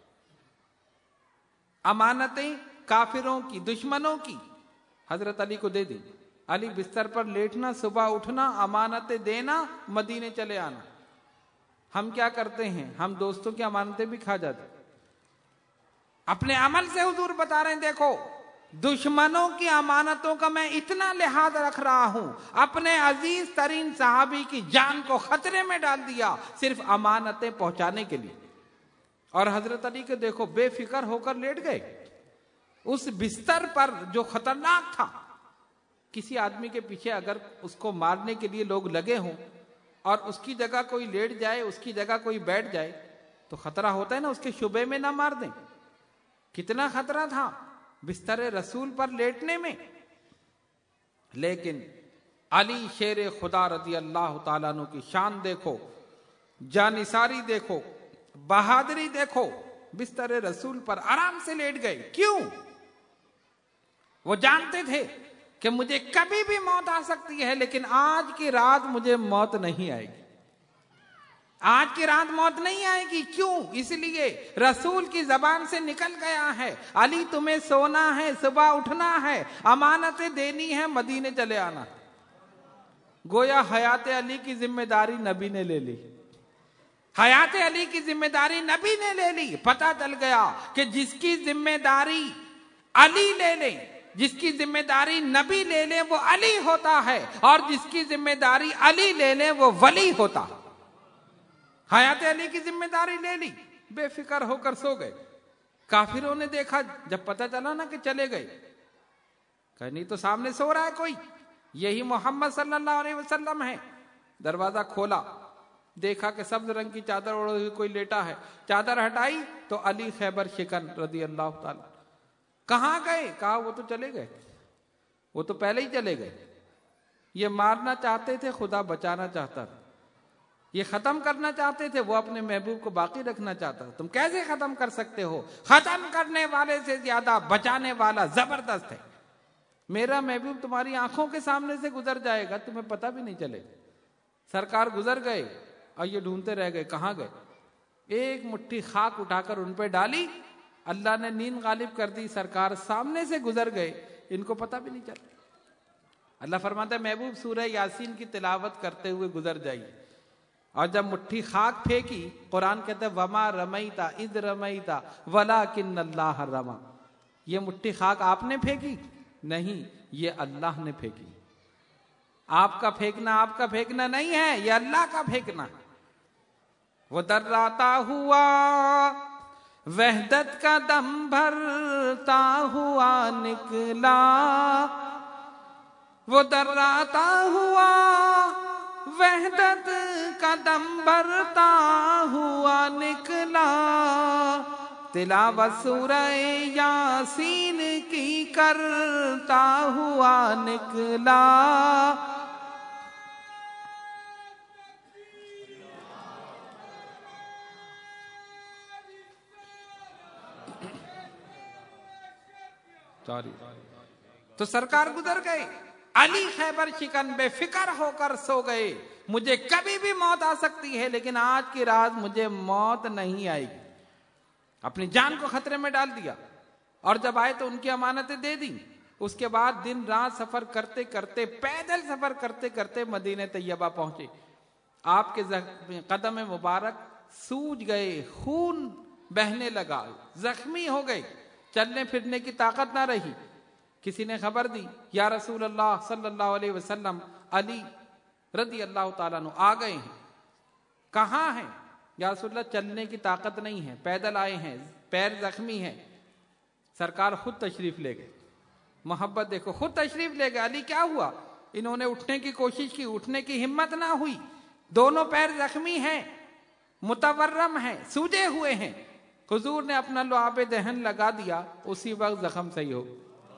امانتیں کافروں کی، دشمنوں کی حضرت علی کو دے دی۔ علی بستر پر لیٹنا، صبح اٹھنا، امانتیں دینا، مدینے چلے آنا۔ ہم کیا کرتے ہیں؟ ہم دوستوں کی امانتیں بھی کھا جاتے۔ اپنے عمل سے حضور بتا رہے ہیں دیکھو دشمنوں کی امانتوں کا میں اتنا لحاظ رکھ رہا ہوں، اپنے عزیز ترین صحابی کی جان کو خطرے میں ڈال دیا صرف امانتیں پہنچانے کے لیے۔ اور حضرت علی کے دیکھو بے فکر ہو کر لیٹ گئے اس بستر پر جو خطرناک تھا۔ کسی آدمی کے پیچھے اگر اس کو مارنے کے لیے لوگ لگے ہوں اور اس کی جگہ کوئی لیٹ جائے، اس کی جگہ کوئی بیٹھ جائے تو خطرہ ہوتا ہے نا اس کے شبے میں نہ مار دیں۔ کتنا خطرہ تھا بستر رسول پر لیٹنے میں۔ لیکن علی شیر خدا رضی اللہ تعالیٰ عنہ کی شان دیکھو، جانثاری دیکھو، بہادری دیکھو، بستر رسول پر آرام سے لیٹ گئے۔ کیوں؟ وہ جانتے تھے کہ مجھے کبھی بھی موت آ سکتی ہے لیکن آج کی رات مجھے موت نہیں آئے گی۔ آج کی رات موت نہیں آئے گی. کیوں؟ اس لیے رسول کی زبان سے نکل گیا ہے علی تمہیں سونا ہے، صبح اٹھنا ہے، امانتیں دینی ہے، مدینے چلے آنا. گویا حیات علی کی ذمہ داری نبی نے لے لی. حیات علی کی ذمہ داری نبی نے لے لی. پتہ چل گیا کہ جس کی ذمہ داری علی لے لے، جس کی ذمہ داری نبی لے لے وہ علی ہوتا ہے، اور جس کی ذمہ داری علی لے لے وہ ولی ہوتا. حیات علی کی ذمہ داری لے لی، بے فکر ہو کر سو گئے. کافروں نے دیکھا جب پتہ چلا نا کہ چلے گئے، کہ نہیں تو سامنے سو رہا ہے کوئی، یہی محمد صلی اللہ علیہ وسلم ہے. دروازہ کھولا، دیکھا کہ سبز رنگ کی چادر اوڑھے ہوئی کوئی لیٹا ہے. چادر ہٹائی تو علی خیبر شکن رضی اللہ تعالی. کہاں گئے؟ کہا وہ تو چلے گئے، وہ تو پہلے ہی چلے گئے. یہ مارنا چاہتے تھے، خدا بچانا چاہتا تھا. یہ ختم کرنا چاہتے تھے، وہ اپنے محبوب کو باقی رکھنا چاہتا تھا. تم کیسے ختم کر سکتے ہو؟ ختم کرنے والے سے زیادہ بچانے والا زبردست ہے. میرا محبوب تمہاری آنکھوں کے سامنے سے گزر جائے گا، تمہیں پتہ بھی نہیں چلے. سرکار گزر گئے اور یہ ڈھونڈتے رہ گئے کہاں گئے. ایک مٹھی خاک اٹھا کر ان پہ ڈالی، اللہ نے نیند غالب کر دی، سرکار سامنے سے گزر گئے، ان کو پتہ بھی نہیں چلا. اللہ فرماتا ہے محبوب سورہ یاسین کی تلاوت کرتے ہوئے گزر جائیے. اور جب مٹھی خاک پھینکی، قرآن کہتا ہے وما رمیتا اذ رمیتا ولکن اللہ رما. یہ مٹھی خاک آپ نے پھینکی؟ نہیں، یہ اللہ نے پھینکی. آپ کا پھینکنا آپ کا پھینکنا نہیں ہے، یہ اللہ کا پھینکنا. وہ دراتا ہوا وحدت کا دم بھرتا ہوا نکلا، وہ دراتا ہوا وحدت کا دم بھرتا ہوا نکلا. تلاوت سورہ یاسین کی کرتا ہوا نکلا. تو سرکار گزر گئے، علی خیبر شکن بے فکر ہو کر سو گئے. مجھے کبھی بھی موت آ سکتی ہے لیکن آج کی رات مجھے موت نہیں آئے گی. اپنی جان کو خطرے میں ڈال دیا، اور جب آئے تو ان کی امانتیں دے دی. اس کے بعد دن رات سفر کرتے کرتے، پیدل سفر کرتے کرتے مدینہ طیبہ پہنچے. آپ کے قدم مبارک سوج گئے، خون بہنے لگا، زخمی ہو گئے، چلنے پھرنے کی طاقت نہ رہی. کسی نے خبر دی یا رسول اللہ صلی اللہ علیہ وسلم علی رضی اللہ تعالیٰ عنہ آ گئے ہیں. کہاں ہیں؟ یا رسول اللہ چلنے کی طاقت نہیں ہے، پیدل آئے ہیں، پیر زخمی ہیں. سرکار خود تشریف لے گئے. محبت دیکھو، خود تشریف لے گئے. علی کیا ہوا؟ انہوں نے اٹھنے کی کوشش کی، اٹھنے کی ہمت نہ ہوئی. دونوں پیر زخمی ہیں، متورم ہیں، سوجے ہوئے ہیں. حضور نے اپنا لعاب دہن لگا دیا، اسی وقت زخم صحیح ہو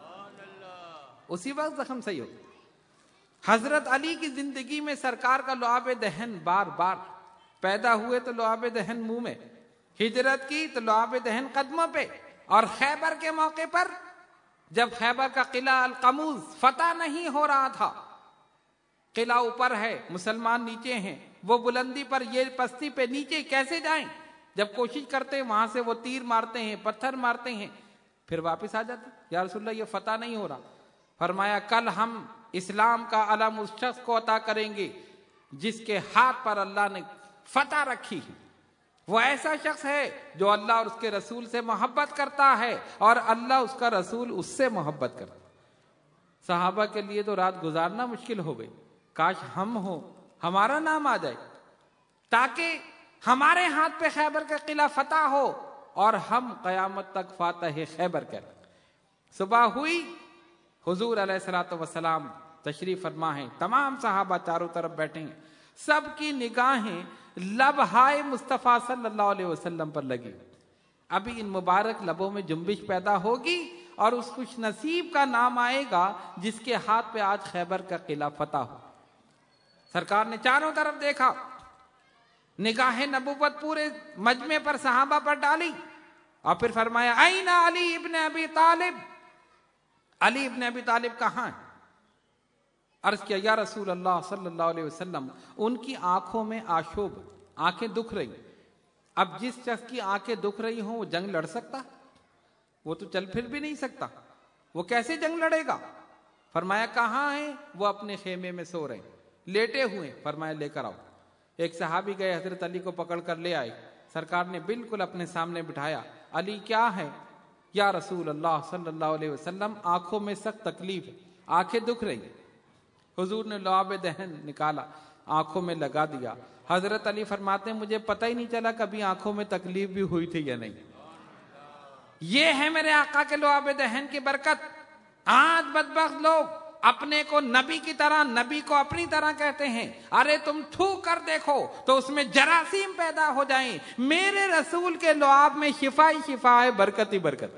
اسی وقت زخم صحیح ہو حضرت علی کی زندگی میں سرکار کا لعاب دہن بار بار پیدا ہوئے تو لعاب دہن منہ میں، ہجرت کی تو لعاب دہن قدموں پہ، اور خیبر کے موقع پر جب خیبر کا قلعہ القموز فتح نہیں ہو رہا تھا، قلعہ اوپر ہے، مسلمان نیچے ہیں، وہ بلندی پر، یہ پستی پہ، نیچے کیسے جائیں؟ جب کوشش کرتے ہیں وہاں سے وہ تیر مارتے ہیں، پتھر مارتے ہیں، پھر واپس آ جاتے. یا رسول اللہ یہ فتح نہیں ہو رہا. فرمایا کل ہم اسلام کا علم اس شخص کو عطا کریں گے جس کے ہاتھ پر اللہ نے فتح رکھی ہے. وہ ایسا شخص ہے جو اللہ اور اس کے رسول سے محبت کرتا ہے، اور اللہ اس کا رسول اس سے محبت کرتا. صحابہ کے لیے تو رات گزارنا مشکل ہو گئی. کاش ہم ہو، ہمارا نام آ جائے، تاکہ ہمارے ہاتھ پہ خیبر کا قلعہ فتح ہو اور ہم قیامت تک فاتح خیبر کریں. صبح ہوئی، حضور علیہ الصلوۃ والسلام تشریف فرما ہیں، تمام صحابہ چاروں طرف بیٹھے ہیں، سب کی نگاہیں لبہائے مصطفیٰ صلی اللہ علیہ وسلم پر لگی. ابھی ان مبارک لبوں میں جنبش پیدا ہوگی اور اس خوش نصیب کا نام آئے گا جس کے ہاتھ پہ آج خیبر کا قلعہ فتح ہو. سرکار نے چاروں طرف دیکھا، نگاہ نبوت پورے مجمع پر، صحابہ پر ڈالی، اور پھر فرمایا این علی ابن ابی طالب، علی ابن ابی طالب کہاں ہیں؟ عرض کیا یا رسول اللہ صلی اللہ علیہ وسلم ان کی آنکھوں میں آشوب، آنکھیں دکھ رہی. اب جس شخص کی آنکھیں دکھ رہی ہوں وہ جنگ لڑ سکتا؟ وہ تو چل پھر بھی نہیں سکتا. وہ کیسے جنگ لڑے گا؟ فرمایا کہاں ہیں؟ وہ اپنے خیمے میں سو رہے ہیں, لیٹے ہوئے. فرمایا لے کر آؤ. ایک صحابی گئے, حضرت علی کو پکڑ کر لے آئے. سرکار نے بالکل اپنے سامنے بٹھایا. علی کیا ہے؟ یا رسول اللہ صلی اللہ علیہ وسلم آنکھوں میں سخت تکلیف ہے, آنکھیں دکھ رہی. حضور نے لعاب دہن نکالا, آنکھوں میں لگا دیا. حضرت علی فرماتے ہیں مجھے پتہ ہی نہیں چلا کبھی آنکھوں میں تکلیف بھی ہوئی تھی یا نہیں. یہ ہے میرے آقا کے لعاب دہن کی برکت. آج بدبخت لوگ اپنے کو نبی کی طرح, نبی کو اپنی طرح کہتے ہیں. ارے تم تھوک کر دیکھو تو اس میں جراثیم پیدا ہو جائیں. میرے رسول کے لعاب میں شفا ہی شفا ہے, برکت ہی برکت.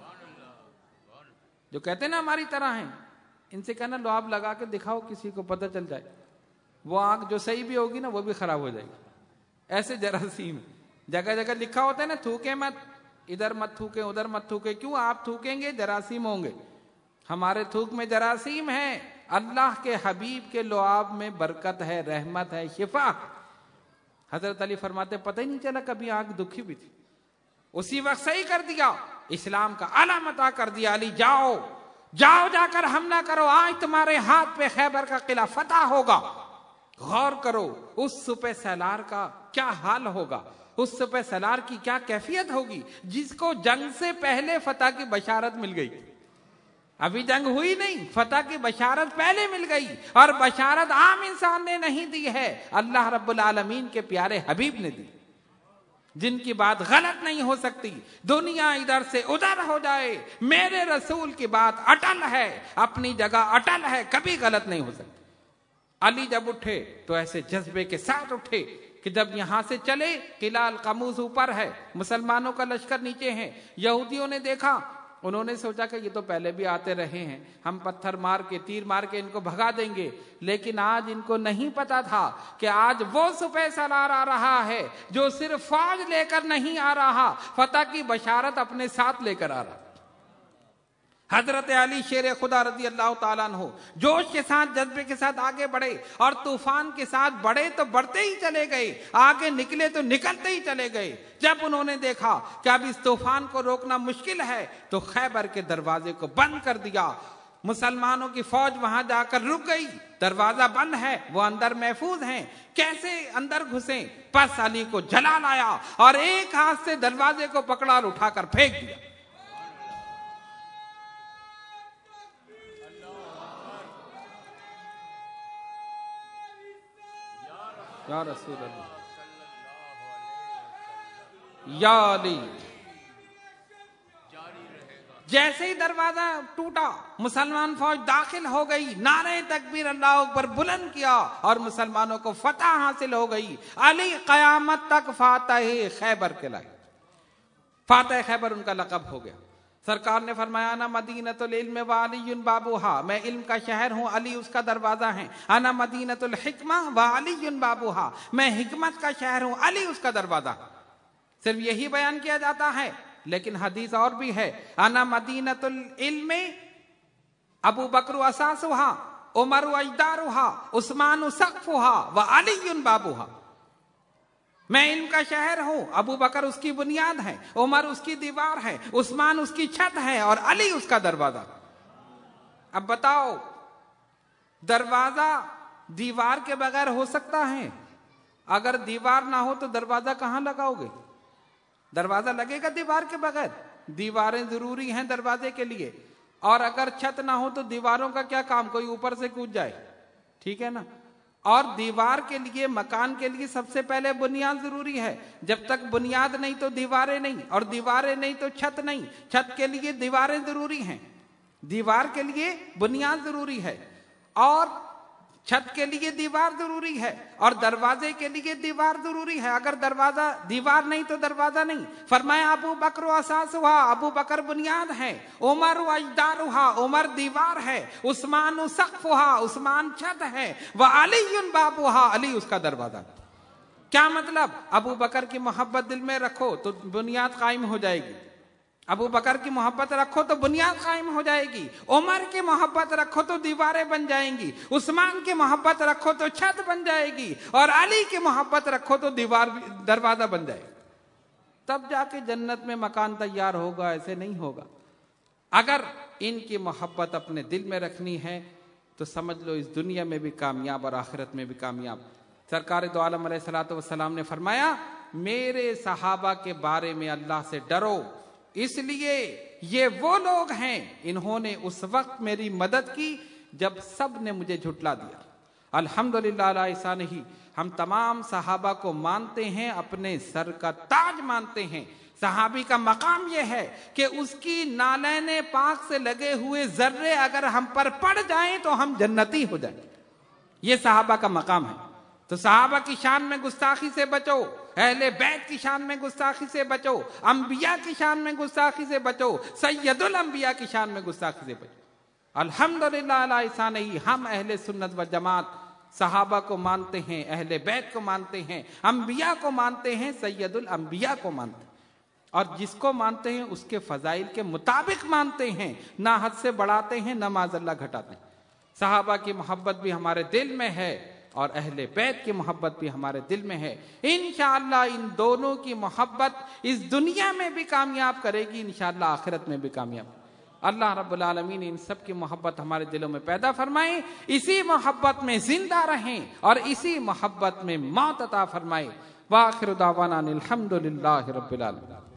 جو کہتے ہیں نا ہماری طرح ہیں, ان سے کہنا لعاب لگا کے دکھاؤ کسی کو پتہ چل جائے. وہ آنکھ جو صحیح بھی ہوگی نا وہ بھی خراب ہو جائے گی. ایسے جراثیم جگہ جگہ لکھا ہوتا ہے نا تھوکے مت, ادھر مت تھوکے ادھر مت تھوکے. کیوں؟ آپ تھوکیں گے جراثیم ہوں گے. ہمارے تھوک میں جراثیم ہے. اللہ کے حبیب کے لعاب میں برکت ہے, رحمت ہے, شفا. حضرت علی فرماتے پتہ ہی نہیں چلا کبھی آنکھ دکھی بھی تھی. اسی وقت صحیح کر دیا, اسلام کا علم عطا کر دیا. علی جاؤ جاؤ جا کر حملہ کرو, آج تمہارے ہاتھ پہ خیبر کا قلعہ فتح ہوگا. غور کرو اس سپہ سالار کا کیا حال ہوگا, اس سپہ سالار کی کیا کیفیت ہوگی جس کو جنگ سے پہلے فتح کی بشارت مل گئی. ابھی جنگ ہوئی نہیں, فتح کی بشارت پہلے مل گئی. اور بشارت عام انسان نے نہیں دی ہے, اللہ رب العالمین کے پیارے حبیب نے دی, جن کی بات غلط نہیں ہو سکتی. دنیا ادھر سے ادھر ہو جائے, میرے رسول کی بات اٹل ہے, اپنی جگہ اٹل ہے, کبھی غلط نہیں ہو سکتی. علی جب اٹھے تو ایسے جذبے کے ساتھ اٹھے کہ جب یہاں سے چلے, قلعہ القموس اوپر ہے, مسلمانوں کا لشکر نیچے ہے. یہودیوں نے دیکھا, انہوں نے سوچا کہ یہ تو پہلے بھی آتے رہے ہیں, ہم پتھر مار کے تیر مار کے ان کو بھگا دیں گے. لیکن آج ان کو نہیں پتا تھا کہ آج وہ سپہ سالار آ رہا ہے جو صرف فوج لے کر نہیں آ رہا, فتح کی بشارت اپنے ساتھ لے کر آ رہا. حضرت علی شیر خدا رضی اللہ تعالیٰ عنہ جوش کے ساتھ, جذبے کے ساتھ آگے بڑھے, اور طوفان کے ساتھ بڑھے تو بڑھتے ہی چلے گئے, آگے نکلے تو نکلتے ہی چلے گئے. جب انہوں نے دیکھا کہ اب اس طوفان کو روکنا مشکل ہے تو خیبر کے دروازے کو بند کر دیا. مسلمانوں کی فوج وہاں جا کر رک گئی, دروازہ بند ہے, وہ اندر محفوظ ہیں, کیسے اندر گھسیں؟ پس علی کو جلا لایا اور ایک ہاتھ سے دروازے کو پکڑا اور اٹھا کر پھینک دیا. یا رسول اللہ, یا علی. جیسے ہی دروازہ ٹوٹا, مسلمان فوج داخل ہو گئی, نعرے تکبیر اللہ اکبر بلند کیا اور مسلمانوں کو فتح حاصل ہو گئی. علی قیامت تک فاتح خیبر کہلائے. فاتح خیبر ان کا لقب ہو گیا. سرکار نے فرمایا انا مدینۃ العلم وعلی بابوہا, میں علم کا شہر ہوں, علی اس کا دروازہ ہے. انا مدینۃ الحکمہ وعلی بابوہا, میں حکمت کا شہر ہوں, علی اس کا دروازہ. صرف یہی بیان کیا جاتا ہے, لیکن حدیث اور بھی ہے. انا مدینۃ العلم ابو بکر اساسہا, عمر اجدارہا, عثمان سقفہا وعلی بابوہا. میں علم کا شہر ہوں, ابو بکر اس کی بنیاد ہے, عمر اس کی دیوار ہے, عثمان اس کی چھت ہے, اور علی اس کا دروازہ. اب بتاؤ, دروازہ دیوار کے بغیر ہو سکتا ہے؟ اگر دیوار نہ ہو تو دروازہ کہاں لگاؤ گے؟ دروازہ لگے گا دیوار کے بغیر؟ دیواریں ضروری ہیں دروازے کے لیے. اور اگر چھت نہ ہو تو دیواروں کا کیا کام, کوئی اوپر سے کود جائے, ٹھیک ہے نا. اور دیوار کے لیے, مکان کے لیے سب سے پہلے بنیاد ضروری ہے. جب تک بنیاد نہیں تو دیواریں نہیں, اور دیواریں نہیں تو چھت نہیں. چھت کے لیے دیواریں ضروری ہیں, دیوار کے لیے بنیاد ضروری ہے, اور چھت کے لیے دیوار ضروری ہے, اور دروازے کے لیے دیوار ضروری ہے. اگر دروازہ دیوار نہیں تو دروازہ نہیں. فرمایا ابو بکر اساسہا, ابو بکر بنیاد ہے, عمر اجدارہا, عمر دیوار ہے, عثمان سقفہا, عثمان چھت ہے, وعلی بابہا, علی اس کا دروازہ. کیا مطلب؟ ابو بکر کی محبت دل میں رکھو تو بنیاد قائم ہو جائے گی. ابو بکر کی محبت رکھو تو بنیاد قائم ہو جائے گی، عمر کی محبت رکھو تو دیواریں بن جائیں گی، عثمان کی محبت رکھو تو چھت بن جائے گی، اور علی کی محبت رکھو تو دیوار دروازہ بن جائے گا۔ تب جا کے جنت میں مکان تیار ہوگا، ایسے نہیں ہوگا۔ اگر ان کی محبت اپنے دل میں رکھنی ہے تو سمجھ لو اس دنیا میں بھی کامیاب اور آخرت میں بھی کامیاب۔ سرکار دو عالم علیہ الصلوۃ والسلام نے فرمایا، میرے صحابہ کے بارے میں اللہ سے ڈرو، اس لیے یہ وہ لوگ ہیں انہوں نے اس وقت میری مدد کی جب سب نے مجھے جھٹلا دیا۔ الحمدللہ علی احسانہ، ہم تمام صحابہ کو مانتے ہیں، اپنے سر کا تاج مانتے ہیں۔ صحابی کا مقام یہ ہے کہ اس کی نالین پاک سے لگے ہوئے ذرے اگر ہم پر پڑ جائیں تو ہم جنتی ہو جائیں، یہ صحابہ کا مقام ہے۔ تو صحابہ کی شان میں گستاخی سے بچو، اہل بیت کی شان میں گستاخی سے بچو، انبیاء کی شان میں گستاخی سے بچو، سید الانبیاء کی شان میں گستاخی سے بچو۔ الحمدللہ علی احسانہ، ہم اہل سنت و جماعت صحابہ کو مانتے ہیں، اہل بیت کو مانتے ہیں، انبیاء کو مانتے ہیں، سید الانبیاء کو مانتے ہیں، اور جس کو مانتے ہیں اس کے فضائل کے مطابق مانتے ہیں، نہ حد سے بڑھاتے ہیں نہ معاذ اللہ گھٹاتے ہیں۔ صحابہ کی محبت بھی ہمارے دل میں ہے اور اہل بیت کی محبت بھی ہمارے دل میں ہے۔ انشاءاللہ ان دونوں کی محبت اس دنیا میں بھی کامیاب کرے گی، انشاءاللہ آخرت میں بھی کامیاب۔ اللہ رب العالمین ان سب کی محبت ہمارے دلوں میں پیدا فرمائے، اسی محبت میں زندہ رہیں اور اسی محبت میں موت عطا فرمائے۔ وآخر دعوانا الحمدللہ رب العالمین۔